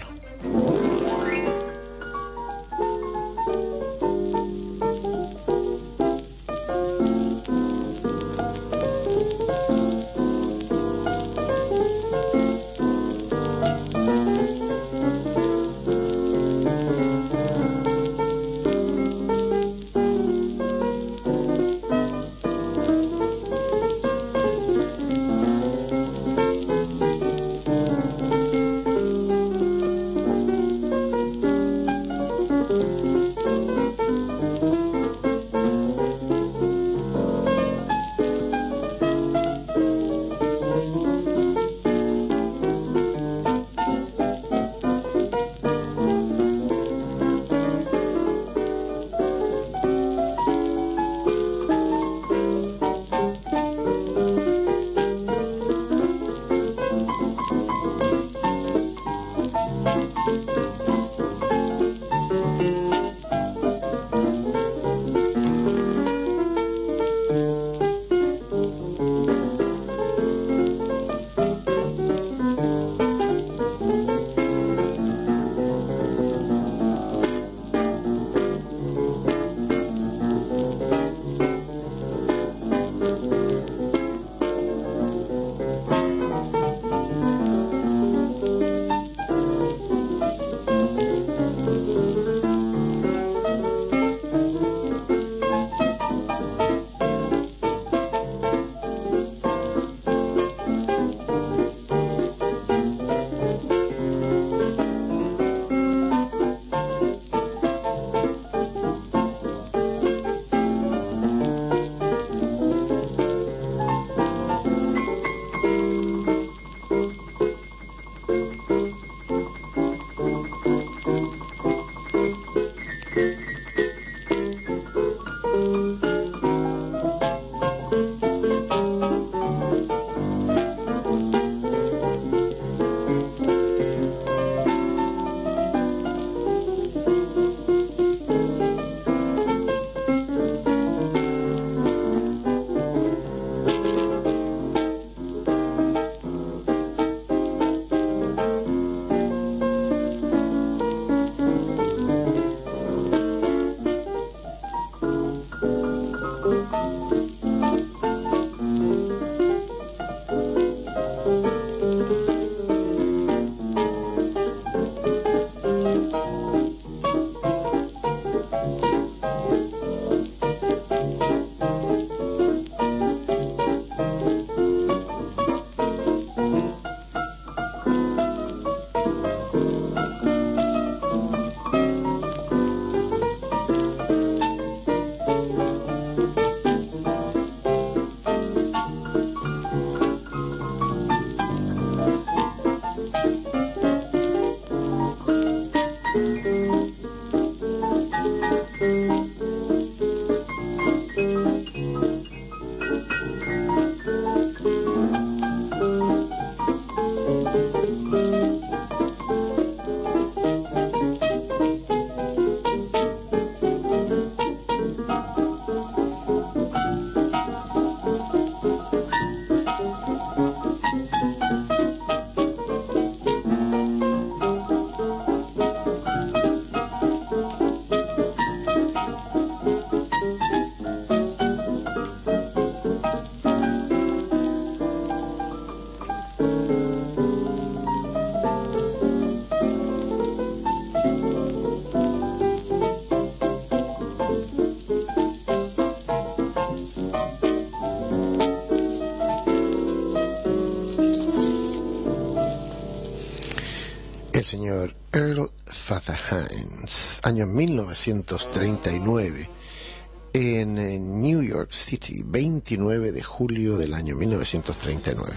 el señor Earl Father Hines, año 1939, en New York City, 29 de julio del año 1939.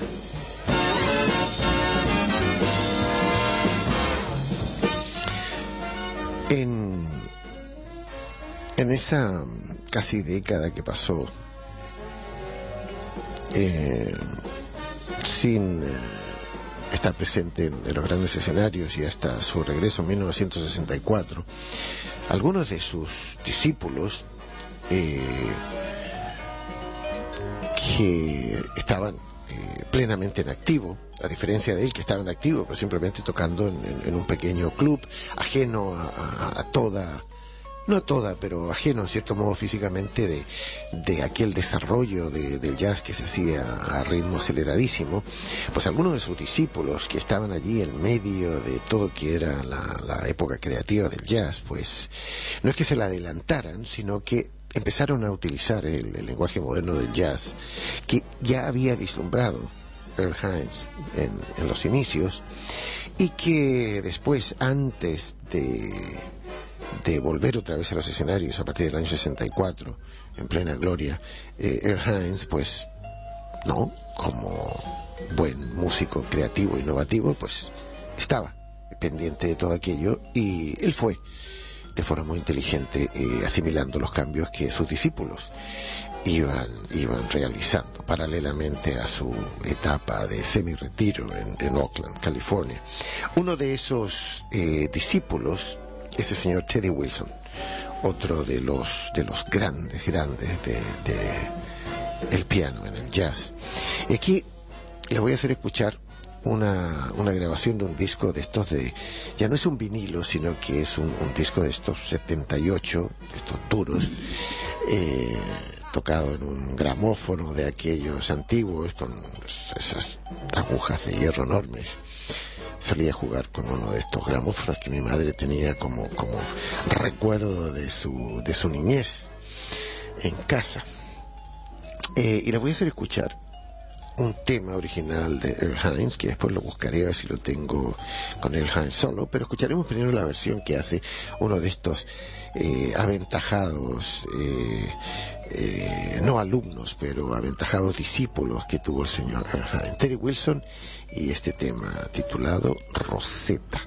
En esa casi década que pasó sin estar presente en los grandes escenarios y hasta su regreso en 1964, algunos de sus discípulos que estaban plenamente en activo, a diferencia de él que estaba en activo, pero simplemente tocando en un pequeño club, ajeno a toda, no a toda, pero ajeno en cierto modo físicamente de aquel desarrollo del jazz que se hacía a ritmo aceleradísimo. Pues algunos de sus discípulos que estaban allí en medio de todo que era la época creativa del jazz, pues no es que se la adelantaran, sino que empezaron a utilizar el lenguaje moderno del jazz que ya había vislumbrado Earl Hines en los inicios, y que después, antes de volver otra vez a los escenarios a partir del año 64, en plena gloria, Earl Hines, pues no, como buen músico creativo e innovativo, pues estaba pendiente de todo aquello, y él fue de forma muy inteligente asimilando los cambios que sus discípulos iban realizando paralelamente a su etapa de semi-retiro en Oakland, California. Uno de esos discípulos es el señor Teddy Wilson, otro de los grandes de el piano en el jazz. Y aquí le voy a hacer escuchar una grabación de un disco de estos ya no es un vinilo, sino que es un disco de estos 78, de estos duros, tocado en un gramófono de aquellos antiguos, con esas agujas de hierro enormes. Solía jugar con uno de estos gramófonos que mi madre tenía como recuerdo de su niñez en casa. Y le voy a hacer escuchar un tema original de Earl Hines, que después lo buscaré a ver si lo tengo con Earl Hines solo, pero escucharemos primero la versión que hace uno de estos aventajados, no alumnos, pero aventajados discípulos que tuvo el señor Earl Hines, Teddy Wilson, y este tema titulado Rosetta.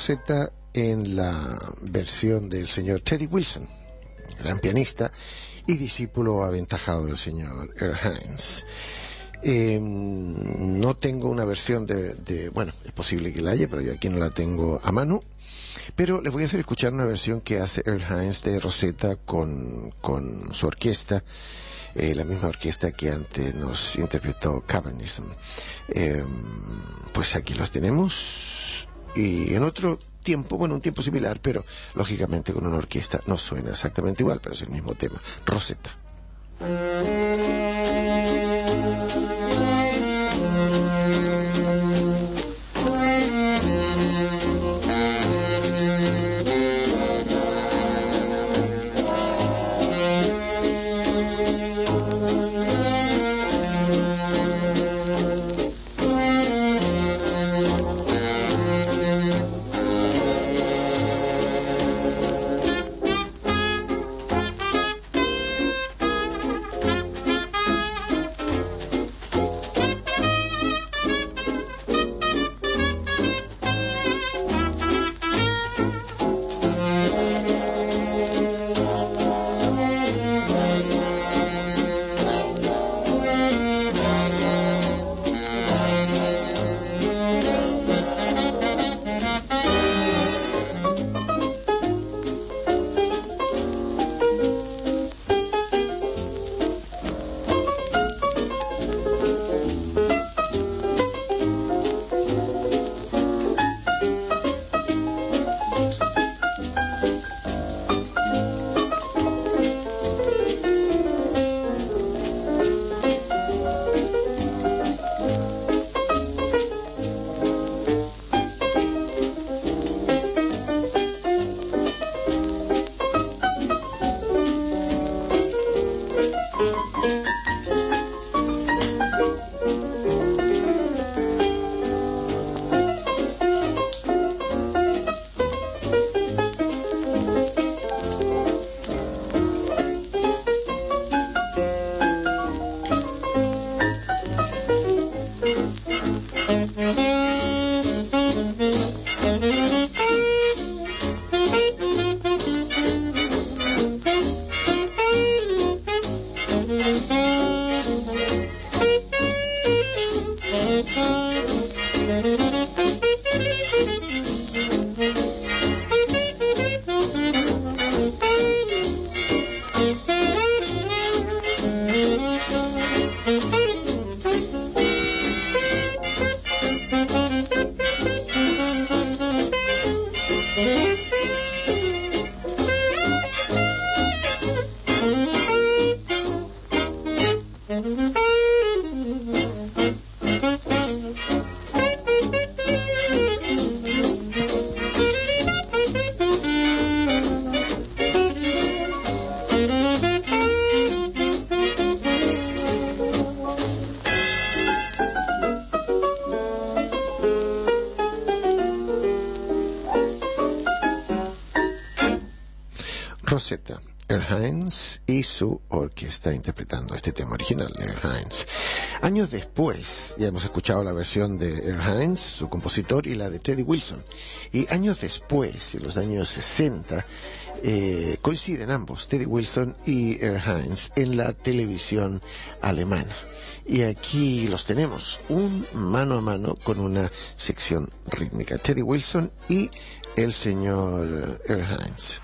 Rosetta en la versión del señor Teddy Wilson, gran pianista y discípulo aventajado del señor Earl Hines. No tengo una versión bueno, es posible que la haya, pero yo aquí no la tengo a mano. Pero les voy a hacer escuchar una versión que hace Earl Hines de Rosetta con su orquesta, la misma orquesta que antes nos interpretó Cavernism. Pues aquí los tenemos, y en otro tiempo, bueno, un tiempo similar, pero lógicamente con una orquesta no suena exactamente igual, pero es el mismo tema. Rosetta. Rosetta, Earl Hines y su orquesta interpretando este tema original de Earl Hines. Años después, ya hemos escuchado la versión de Earl Hines, su compositor, y la de Teddy Wilson. Y años después, en los años 60, coinciden ambos, Teddy Wilson y Earl Hines, en la televisión alemana. Y aquí los tenemos, un mano a mano con una sección rítmica. Teddy Wilson y el señor Earl Hines.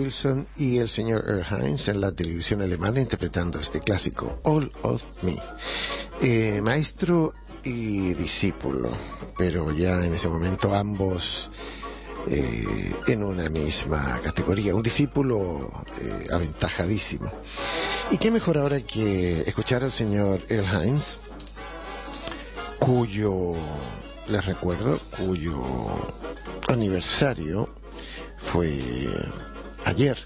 Wilson y el señor Earl Hines en la televisión alemana interpretando este clásico All of Me. Maestro y discípulo, pero ya en ese momento ambos en una misma categoría. Un discípulo aventajadísimo. Y qué mejor ahora que escuchar al señor Earl Hines, cuyo aniversario fue ayer,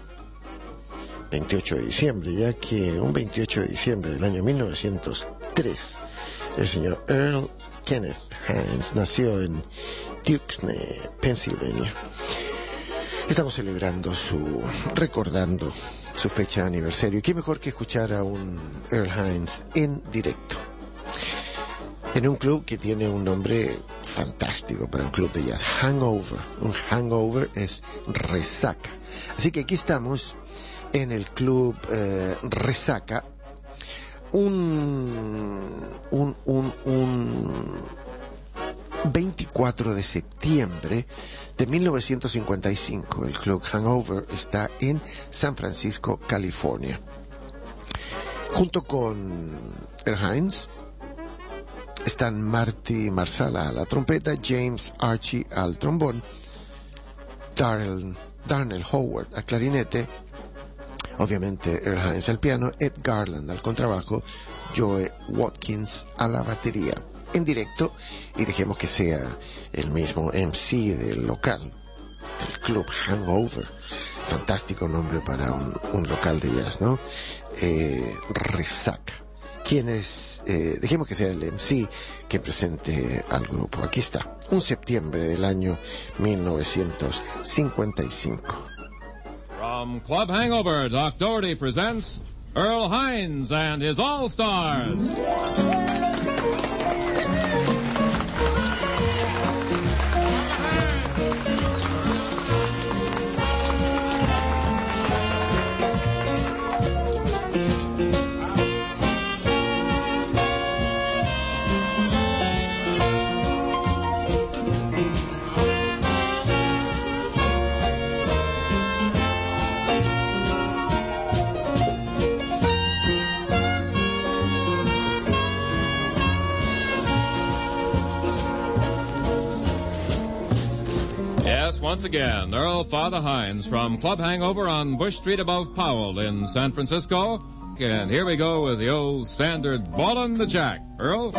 28 de diciembre, ya que un 28 de diciembre del año 1903, el señor Earl Kenneth Hines nació en Duquesne, Pensilvania. Estamos recordando su fecha de aniversario. Y qué mejor que escuchar a un Earl Hines en directo, en un club que tiene un nombre fantástico para un club de jazz, Hangover. Un hangover es resaca. Así que aquí estamos en el club Resaca, un 24 de septiembre de 1955. El club Hangover está en San Francisco, California. Junto con Earl Hines están Marty Marsala a la trompeta, James Archie al trombón, Darnell Howard al clarinete, obviamente Earl Hines al piano, Ed Garland al contrabajo, Joe Watkins a la batería. En directo, y dejemos que sea el mismo MC del local, del club Hangover. Fantástico nombre para un local de jazz, ¿no? Resaca. Dejemos que sea el MC que presente al grupo. Aquí está, un septiembre del año 1955. From Club Hangover, Doc Doherty presents Earl Hines and his All-Stars. Once again, Earl Father Hines from Club Hangover on Bush Street above Powell in San Francisco. And here we go with the old standard Ballin' the Jack. Earl?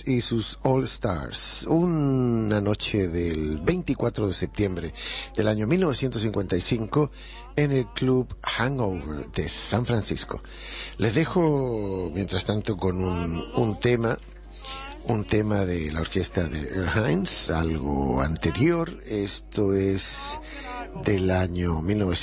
y sus All Stars. Una noche del 24 de septiembre del año 1955 en el Club Hangover de San Francisco. Les dejo, mientras tanto, con un tema de la orquesta de Earl Hines, algo anterior. Esto es del año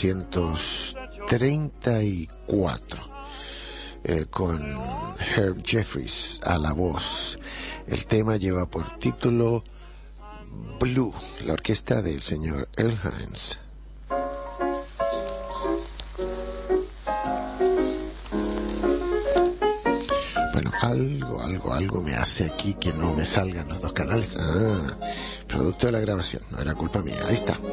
1934. Con Herb Jeffries a la voz. El tema lleva por título Blue, la orquesta del señor Earl Hines. Bueno, algo me hace aquí que no me salgan los dos canales. Producto de la grabación, no era culpa mía. Ahí está.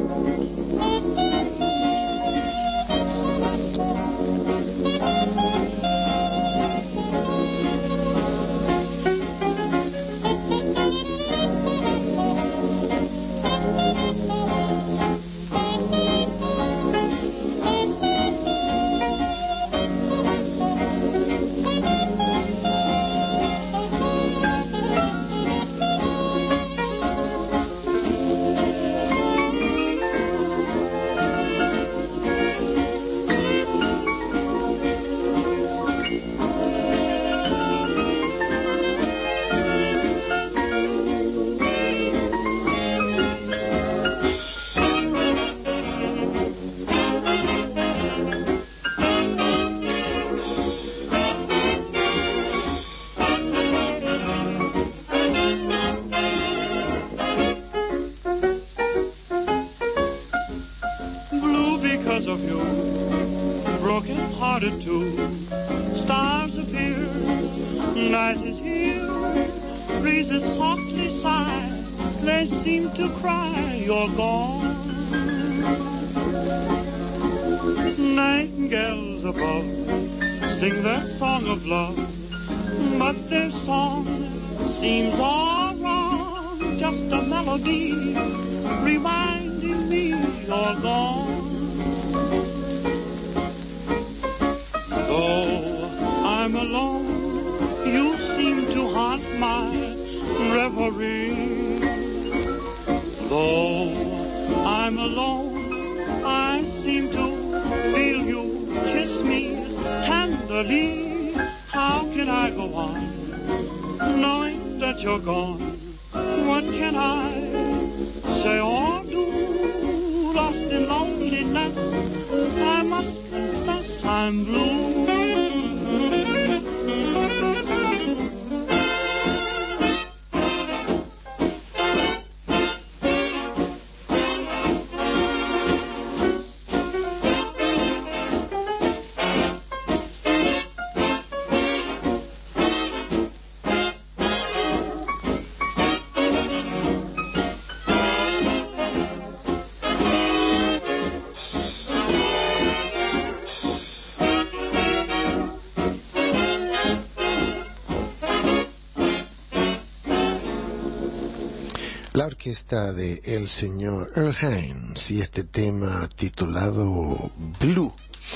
La orquesta de el señor Earl Hines y este tema titulado Blue.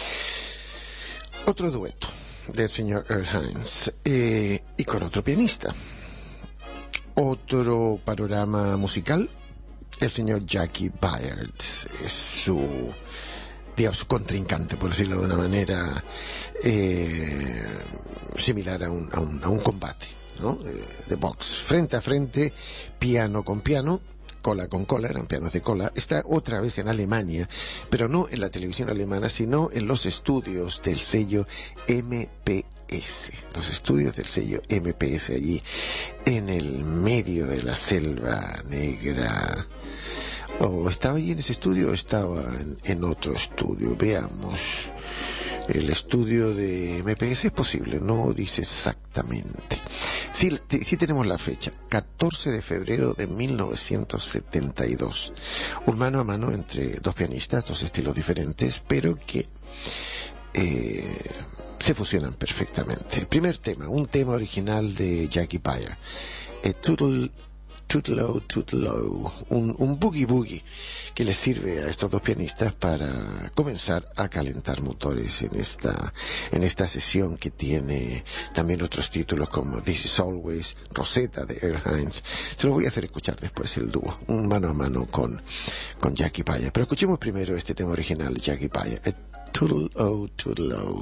Otro dueto del señor Earl Hines y con otro pianista. Otro panorama musical, el señor Jackie Byard. Es su contrincante, por decirlo de una manera similar a un combate, ¿no? De box, frente a frente, piano con piano, cola con cola, eran pianos de cola. Está otra vez en Alemania, pero no en la televisión alemana, sino en los estudios del sello MPS. Los estudios del sello MPS allí en el medio de la selva negra. ¿O estaba allí en ese estudio o estaba en otro estudio? Veamos. El estudio de MPS es posible, no dice exactamente. Sí tenemos la fecha, 14 de febrero de 1972. Un mano a mano entre dos pianistas, dos estilos diferentes, pero que se fusionan perfectamente. El primer tema, un tema original de Jackie Byard, A Total Tootlow, un boogie que les sirve a estos dos pianistas para comenzar a calentar motores en esta sesión que tiene también otros títulos como This Is Always, Rosetta de Earl Hines. Se lo voy a hacer escuchar después el dúo, un mano a mano con Jackie Paya. Pero escuchemos primero este tema original de Jackie Paya, Tootlow.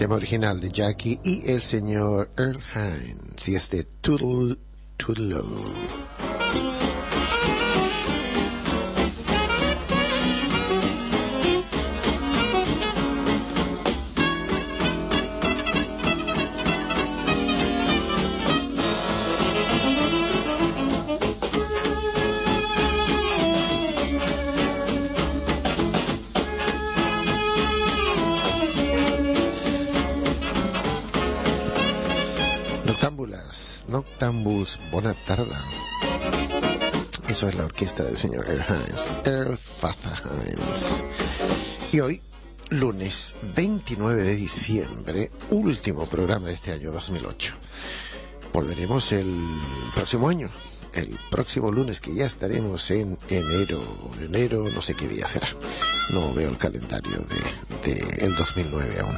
tema original de Jackie y el señor Earl Hines, y es de Toodle Toodle-O. Noctambuls, buena tarde. Eso es la orquesta del señor Earl Hines, Earl Father Hines. Y hoy, lunes 29 de diciembre, último programa de este año 2008. Volveremos el próximo año, el próximo lunes, que ya estaremos en enero, no sé qué día será. No veo el calendario de el 2009 aún.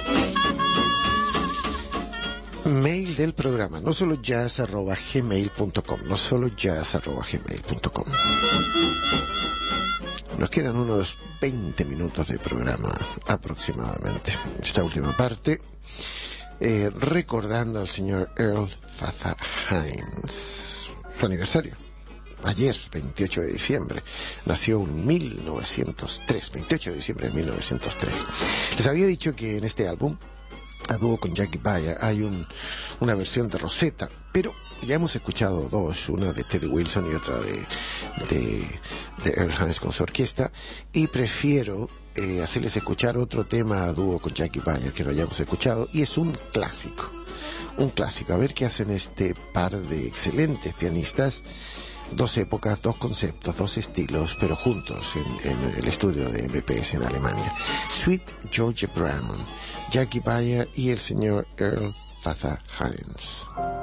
Mail del programa, no solo jazz@gmail.com, no solo jazz@gmail.com. Nos quedan unos 20 minutos de programa aproximadamente. Esta última parte, recordando al señor Earl Father Hines, su aniversario. Ayer, 28 de diciembre, nació en 1903, 28 de diciembre de 1903. Les había dicho que en este álbum, a dúo con Jackie Beyer, hay una versión de Rosetta, pero ya hemos escuchado dos, una de Teddy Wilson y otra de Earl Hines con su orquesta, y prefiero hacerles escuchar otro tema a dúo con Jackie Beyer que no hayamos escuchado, y es un clásico. A ver qué hacen este par de excelentes pianistas. Dos épocas, dos conceptos, dos estilos, pero juntos en el estudio de MPS en Alemania. Sweet Georgia Brown, Jackie Beyer y el señor Earl Father Hines.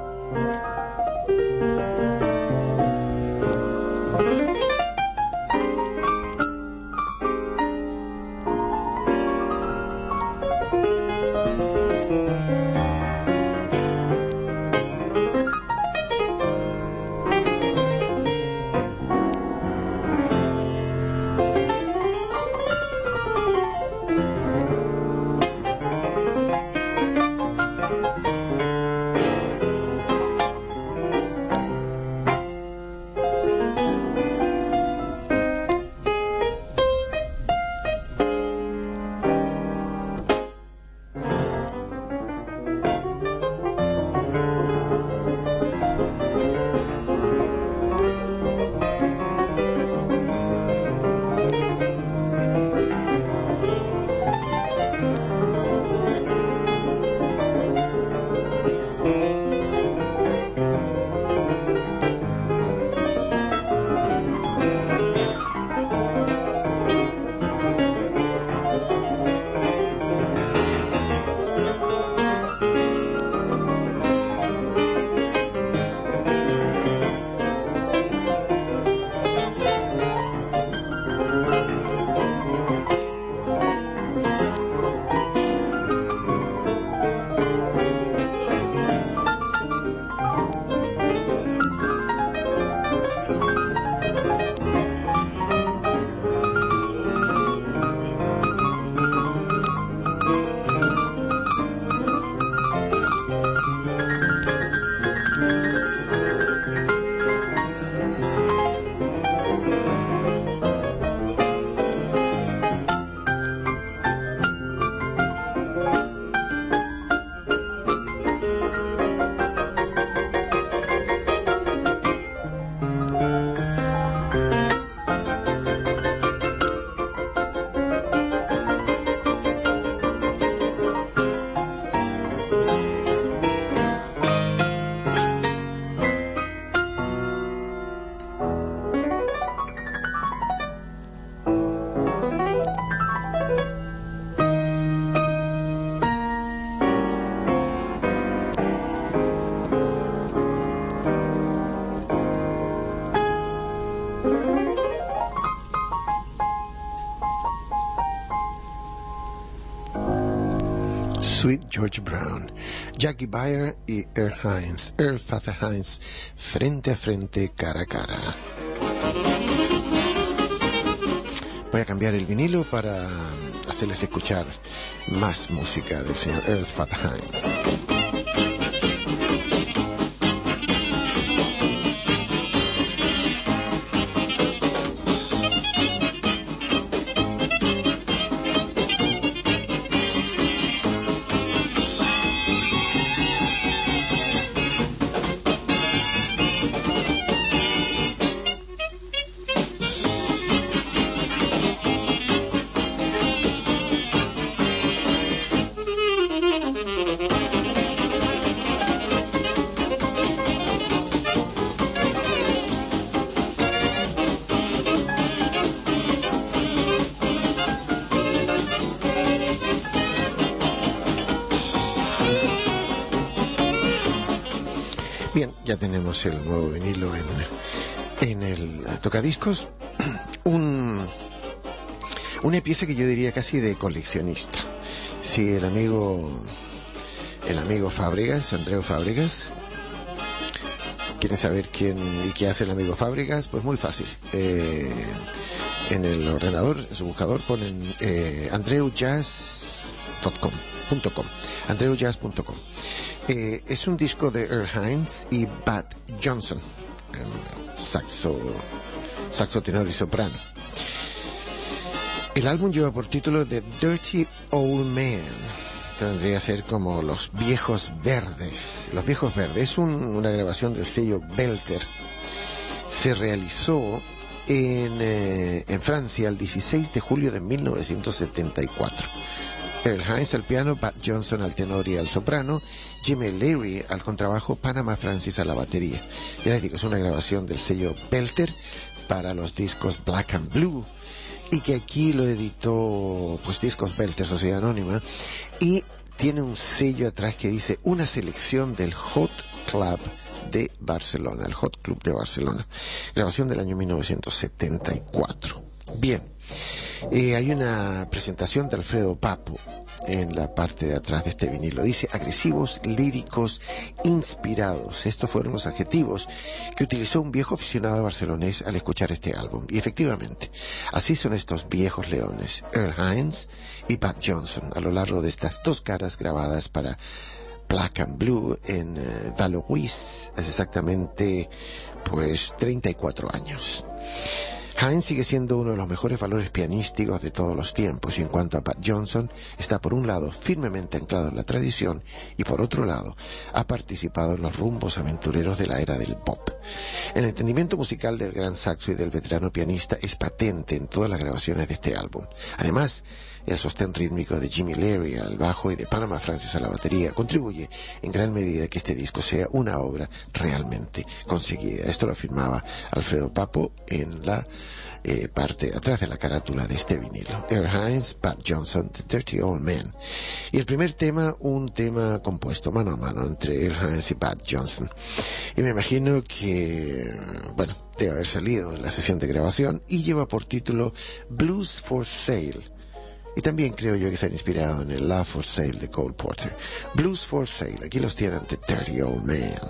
Sweet Georgia Brown, Jackie Beyer y Earl Hines, Earl Father Hines, frente a frente, cara a cara. Voy a cambiar el vinilo para hacerles escuchar más música del señor Earl Fat Hines. Bien, ya tenemos el nuevo vinilo en el tocadiscos. Una pieza que yo diría casi de coleccionista. Si el amigo Fábregas, Andreu Fábregas, ¿quieren saber quién y qué hace el amigo Fábregas? Pues muy fácil. En el ordenador, en su buscador, ponen andreujazz.com. andreujazz.com. Es un disco de Earl Hines y Bud Johnson, saxo tenor y soprano. El álbum lleva por título The Dirty Old Man. Tendría que ser como Los Viejos Verdes. Los Viejos Verdes es una grabación del sello Belter. Se realizó en Francia el 16 de julio de 1974. Earl Hines al piano, Bud Johnson al tenor y al soprano, Jimmy Leary al contrabajo, Panama Francis a la batería. Ya les digo, es una grabación del sello Belter para los discos Black and Blue, y que aquí lo editó pues Discos Belter, Sociedad Anónima, y tiene un sello atrás que dice una selección del Hot Club de Barcelona, el Hot Club de Barcelona, grabación del año 1974. Bien, hay una presentación de Alfredo Papo en la parte de atrás de este vinilo. Dice agresivos, líricos, inspirados. Estos fueron los adjetivos que utilizó un viejo aficionado barcelonés al escuchar este álbum. Y efectivamente, así son estos viejos leones, Earl Hines y Bud Johnson, a lo largo de estas dos caras grabadas para Black and Blue en Valois, hace exactamente pues 34 años. Hines sigue siendo uno de los mejores valores pianísticos de todos los tiempos, y en cuanto a Bud Johnson, está por un lado firmemente anclado en la tradición y por otro lado ha participado en los rumbos aventureros de la era del pop. El entendimiento musical del gran saxo y del veterano pianista es patente en todas las grabaciones de este álbum. Además, el sostén rítmico de Jimmy Leary al bajo y de Panama Francis a la batería contribuye en gran medida a que este disco sea una obra realmente conseguida. Esto lo afirmaba Alfredo Papo en la parte atrás de la carátula de este vinilo. Earl Hines, Bud Johnson, The Dirty Old Man. Y el primer tema, un tema compuesto mano a mano entre Earl Hines y Bud Johnson. Y me imagino que, bueno, debe haber salido en la sesión de grabación y lleva por título Blues for Sale. Y también creo yo que se han inspirado en el Love for Sale de Cole Porter. Blues for Sale, aquí los tienen, The Dirty Old Man.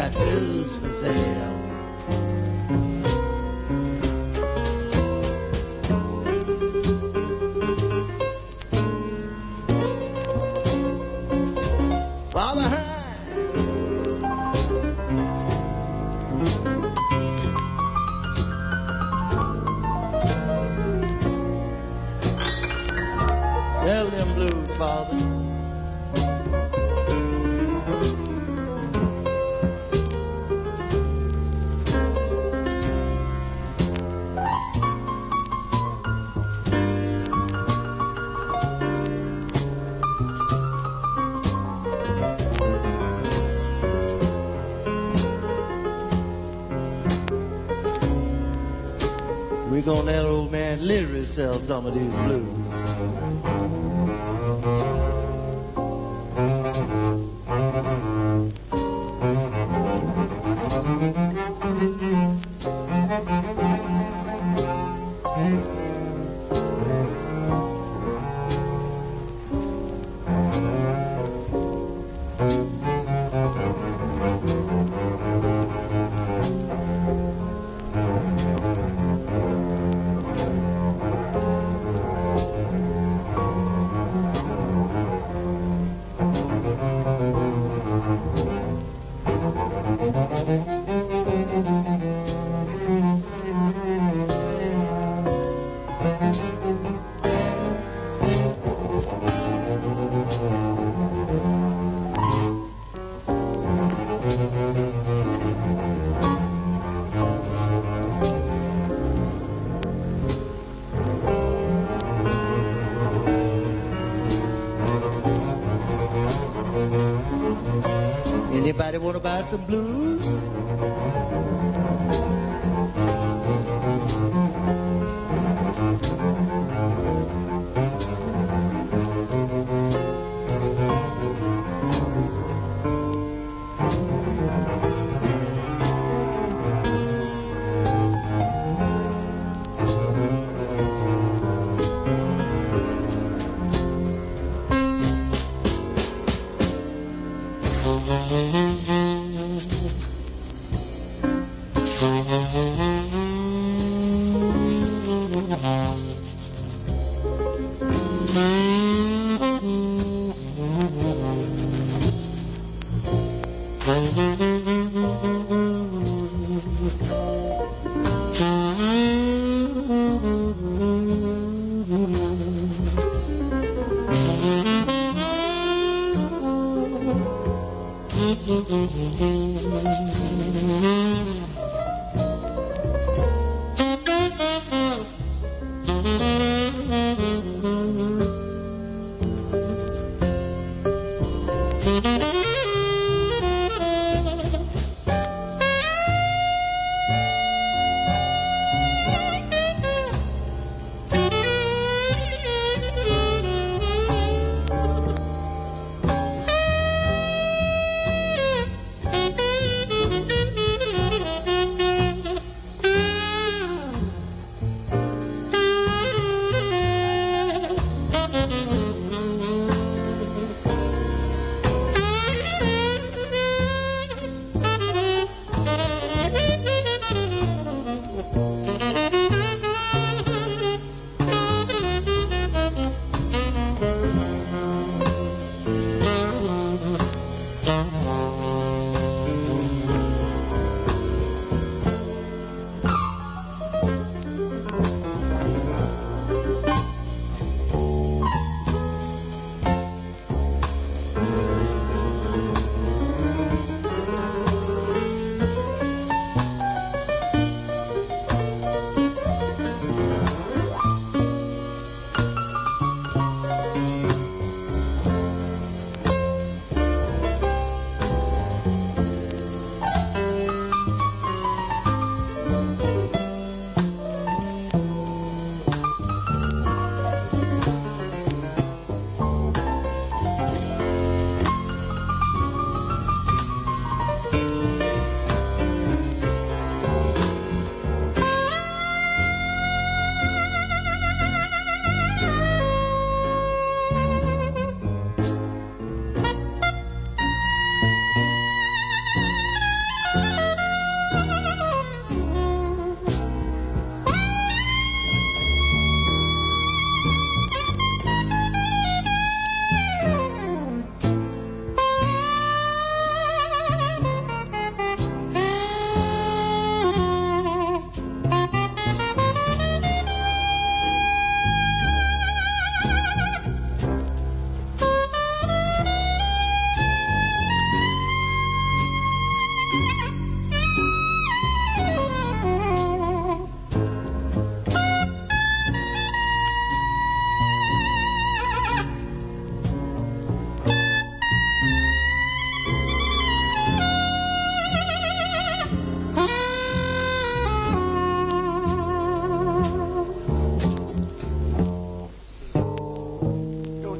got blues for sale. Father Hines, sell them blues, Father. We're gonna let old man literally sell some of these blues. Anybody want to buy some blues?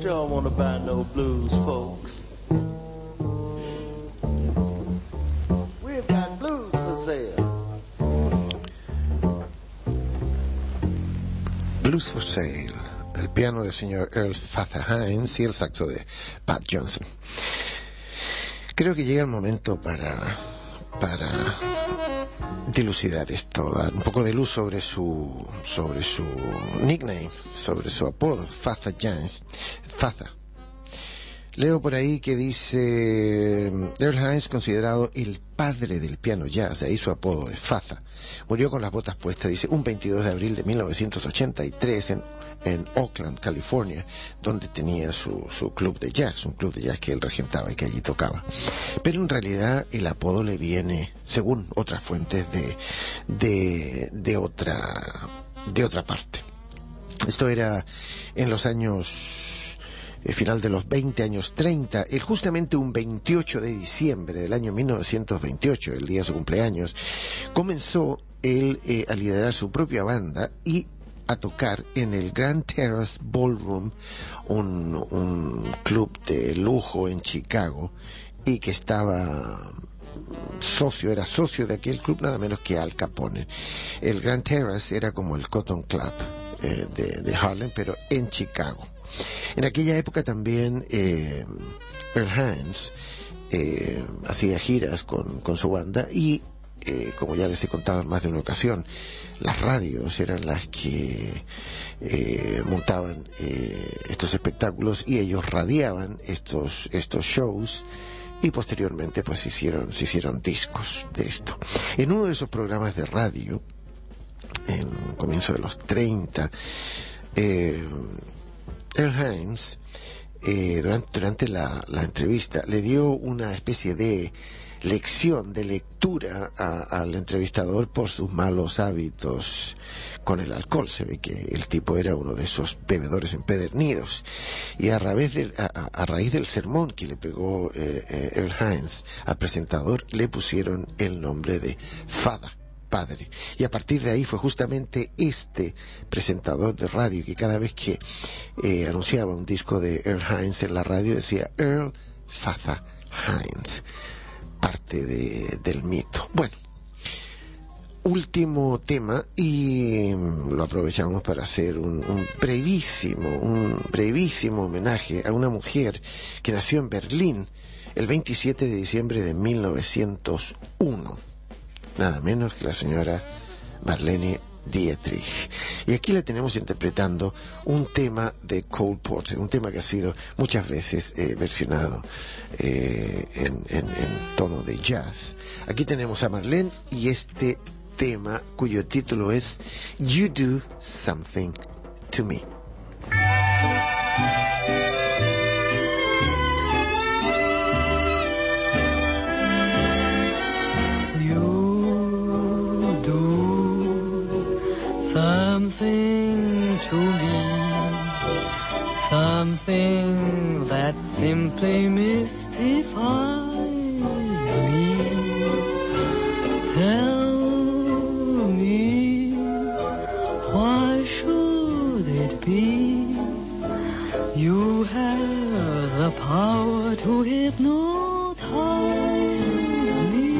y'all want to buy no blues, folks? We've got blues for sale. Blues for Sale, el piano del señor Earl Fatha Hines y el saxo de Pat Johnson. Creo que llega el momento para dilucidar esto, dar un poco de luz sobre su nickname, sobre su apodo, Fatha Hines. Fatha. Leo por ahí que dice Earl Hines, considerado el padre del piano jazz, de ahí su apodo de Fatha. Murió con las botas puestas, dice, un 22 de abril de 1983 en Oakland, California, donde tenía su club de jazz, un club de jazz que él regentaba y que allí tocaba. Pero en realidad el apodo le viene, según otras fuentes, de otra parte. Esto era en los años final de los 20 años 30, justamente un 28 de diciembre del año 1928, el día de su cumpleaños, comenzó él a liderar su propia banda y a tocar en el Grand Terrace Ballroom, un club de lujo en Chicago, y que era socio de aquel club nada menos que Al Capone. El Grand Terrace era como el Cotton Club de Harlem, pero en Chicago. En aquella época también Earl Hines hacía giras con su banda y como ya les he contado en más de una ocasión, las radios eran las que montaban estos espectáculos y ellos radiaban estos shows y posteriormente pues se hicieron discos de esto. En uno de esos programas de radio, en comienzo de los 30, Earl Hines, durante la entrevista, le dio una especie de lección, de lectura al entrevistador por sus malos hábitos con el alcohol. Se ve que el tipo era uno de esos bebedores empedernidos. Y a raíz del sermón que le pegó Earl Hines al presentador, le pusieron el nombre de Father, padre. Y a partir de ahí fue justamente este presentador de radio que cada vez que anunciaba un disco de Earl Hines en la radio decía Earl Fatha Hines, parte del mito. Bueno, último tema, y lo aprovechamos para hacer un brevísimo homenaje a una mujer que nació en Berlín el 27 de diciembre de 1901. Nada menos que la señora Marlene Dietrich. Y aquí la tenemos interpretando un tema de Cole Porter, un tema que ha sido muchas veces versionado en tono de jazz. Aquí tenemos a Marlene y este tema cuyo título es You Do Something to Me. Something to me, something that simply mystifies me. Tell me, why should it be? You have the power to hypnotize me.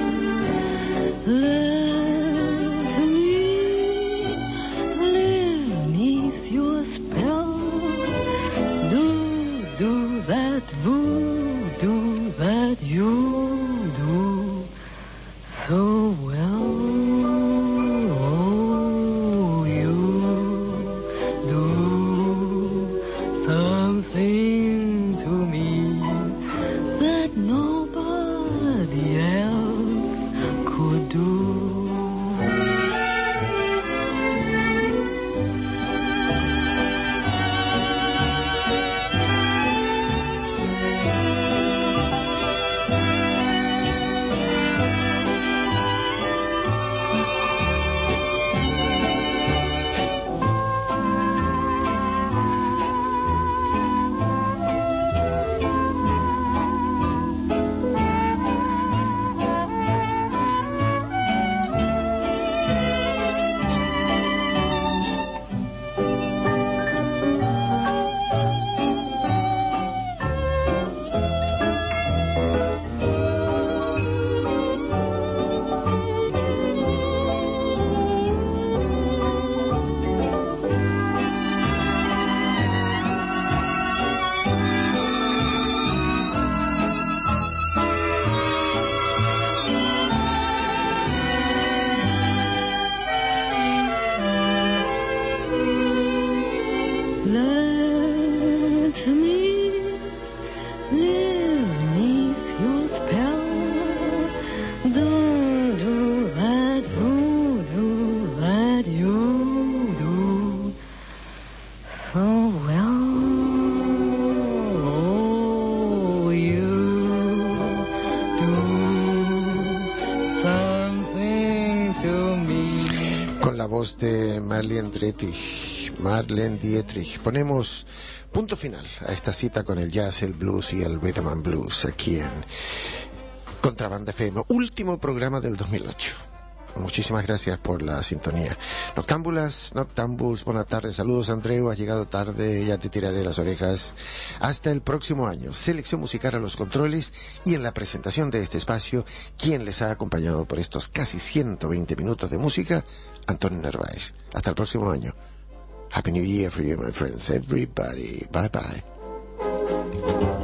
Voodoo that you do so well. Oh, you do something to me that nobody else could do. voz de Marlene Dietrich. Ponemos punto final a esta cita con el jazz, el blues y el rhythm and blues aquí en Contrabanda FM, último programa del 2008. Muchísimas gracias por la sintonía. Noctámbulas, noctámbuls, buenas tardes. Saludos, Andreu. Has llegado tarde, ya te tiraré las orejas. Hasta el próximo año. Selección musical a los controles y en la presentación de este espacio, quien les ha acompañado por estos casi 120 minutos de música, Antonio Narváez. Hasta el próximo año. Happy New Year for you, my friends. Everybody. Bye bye.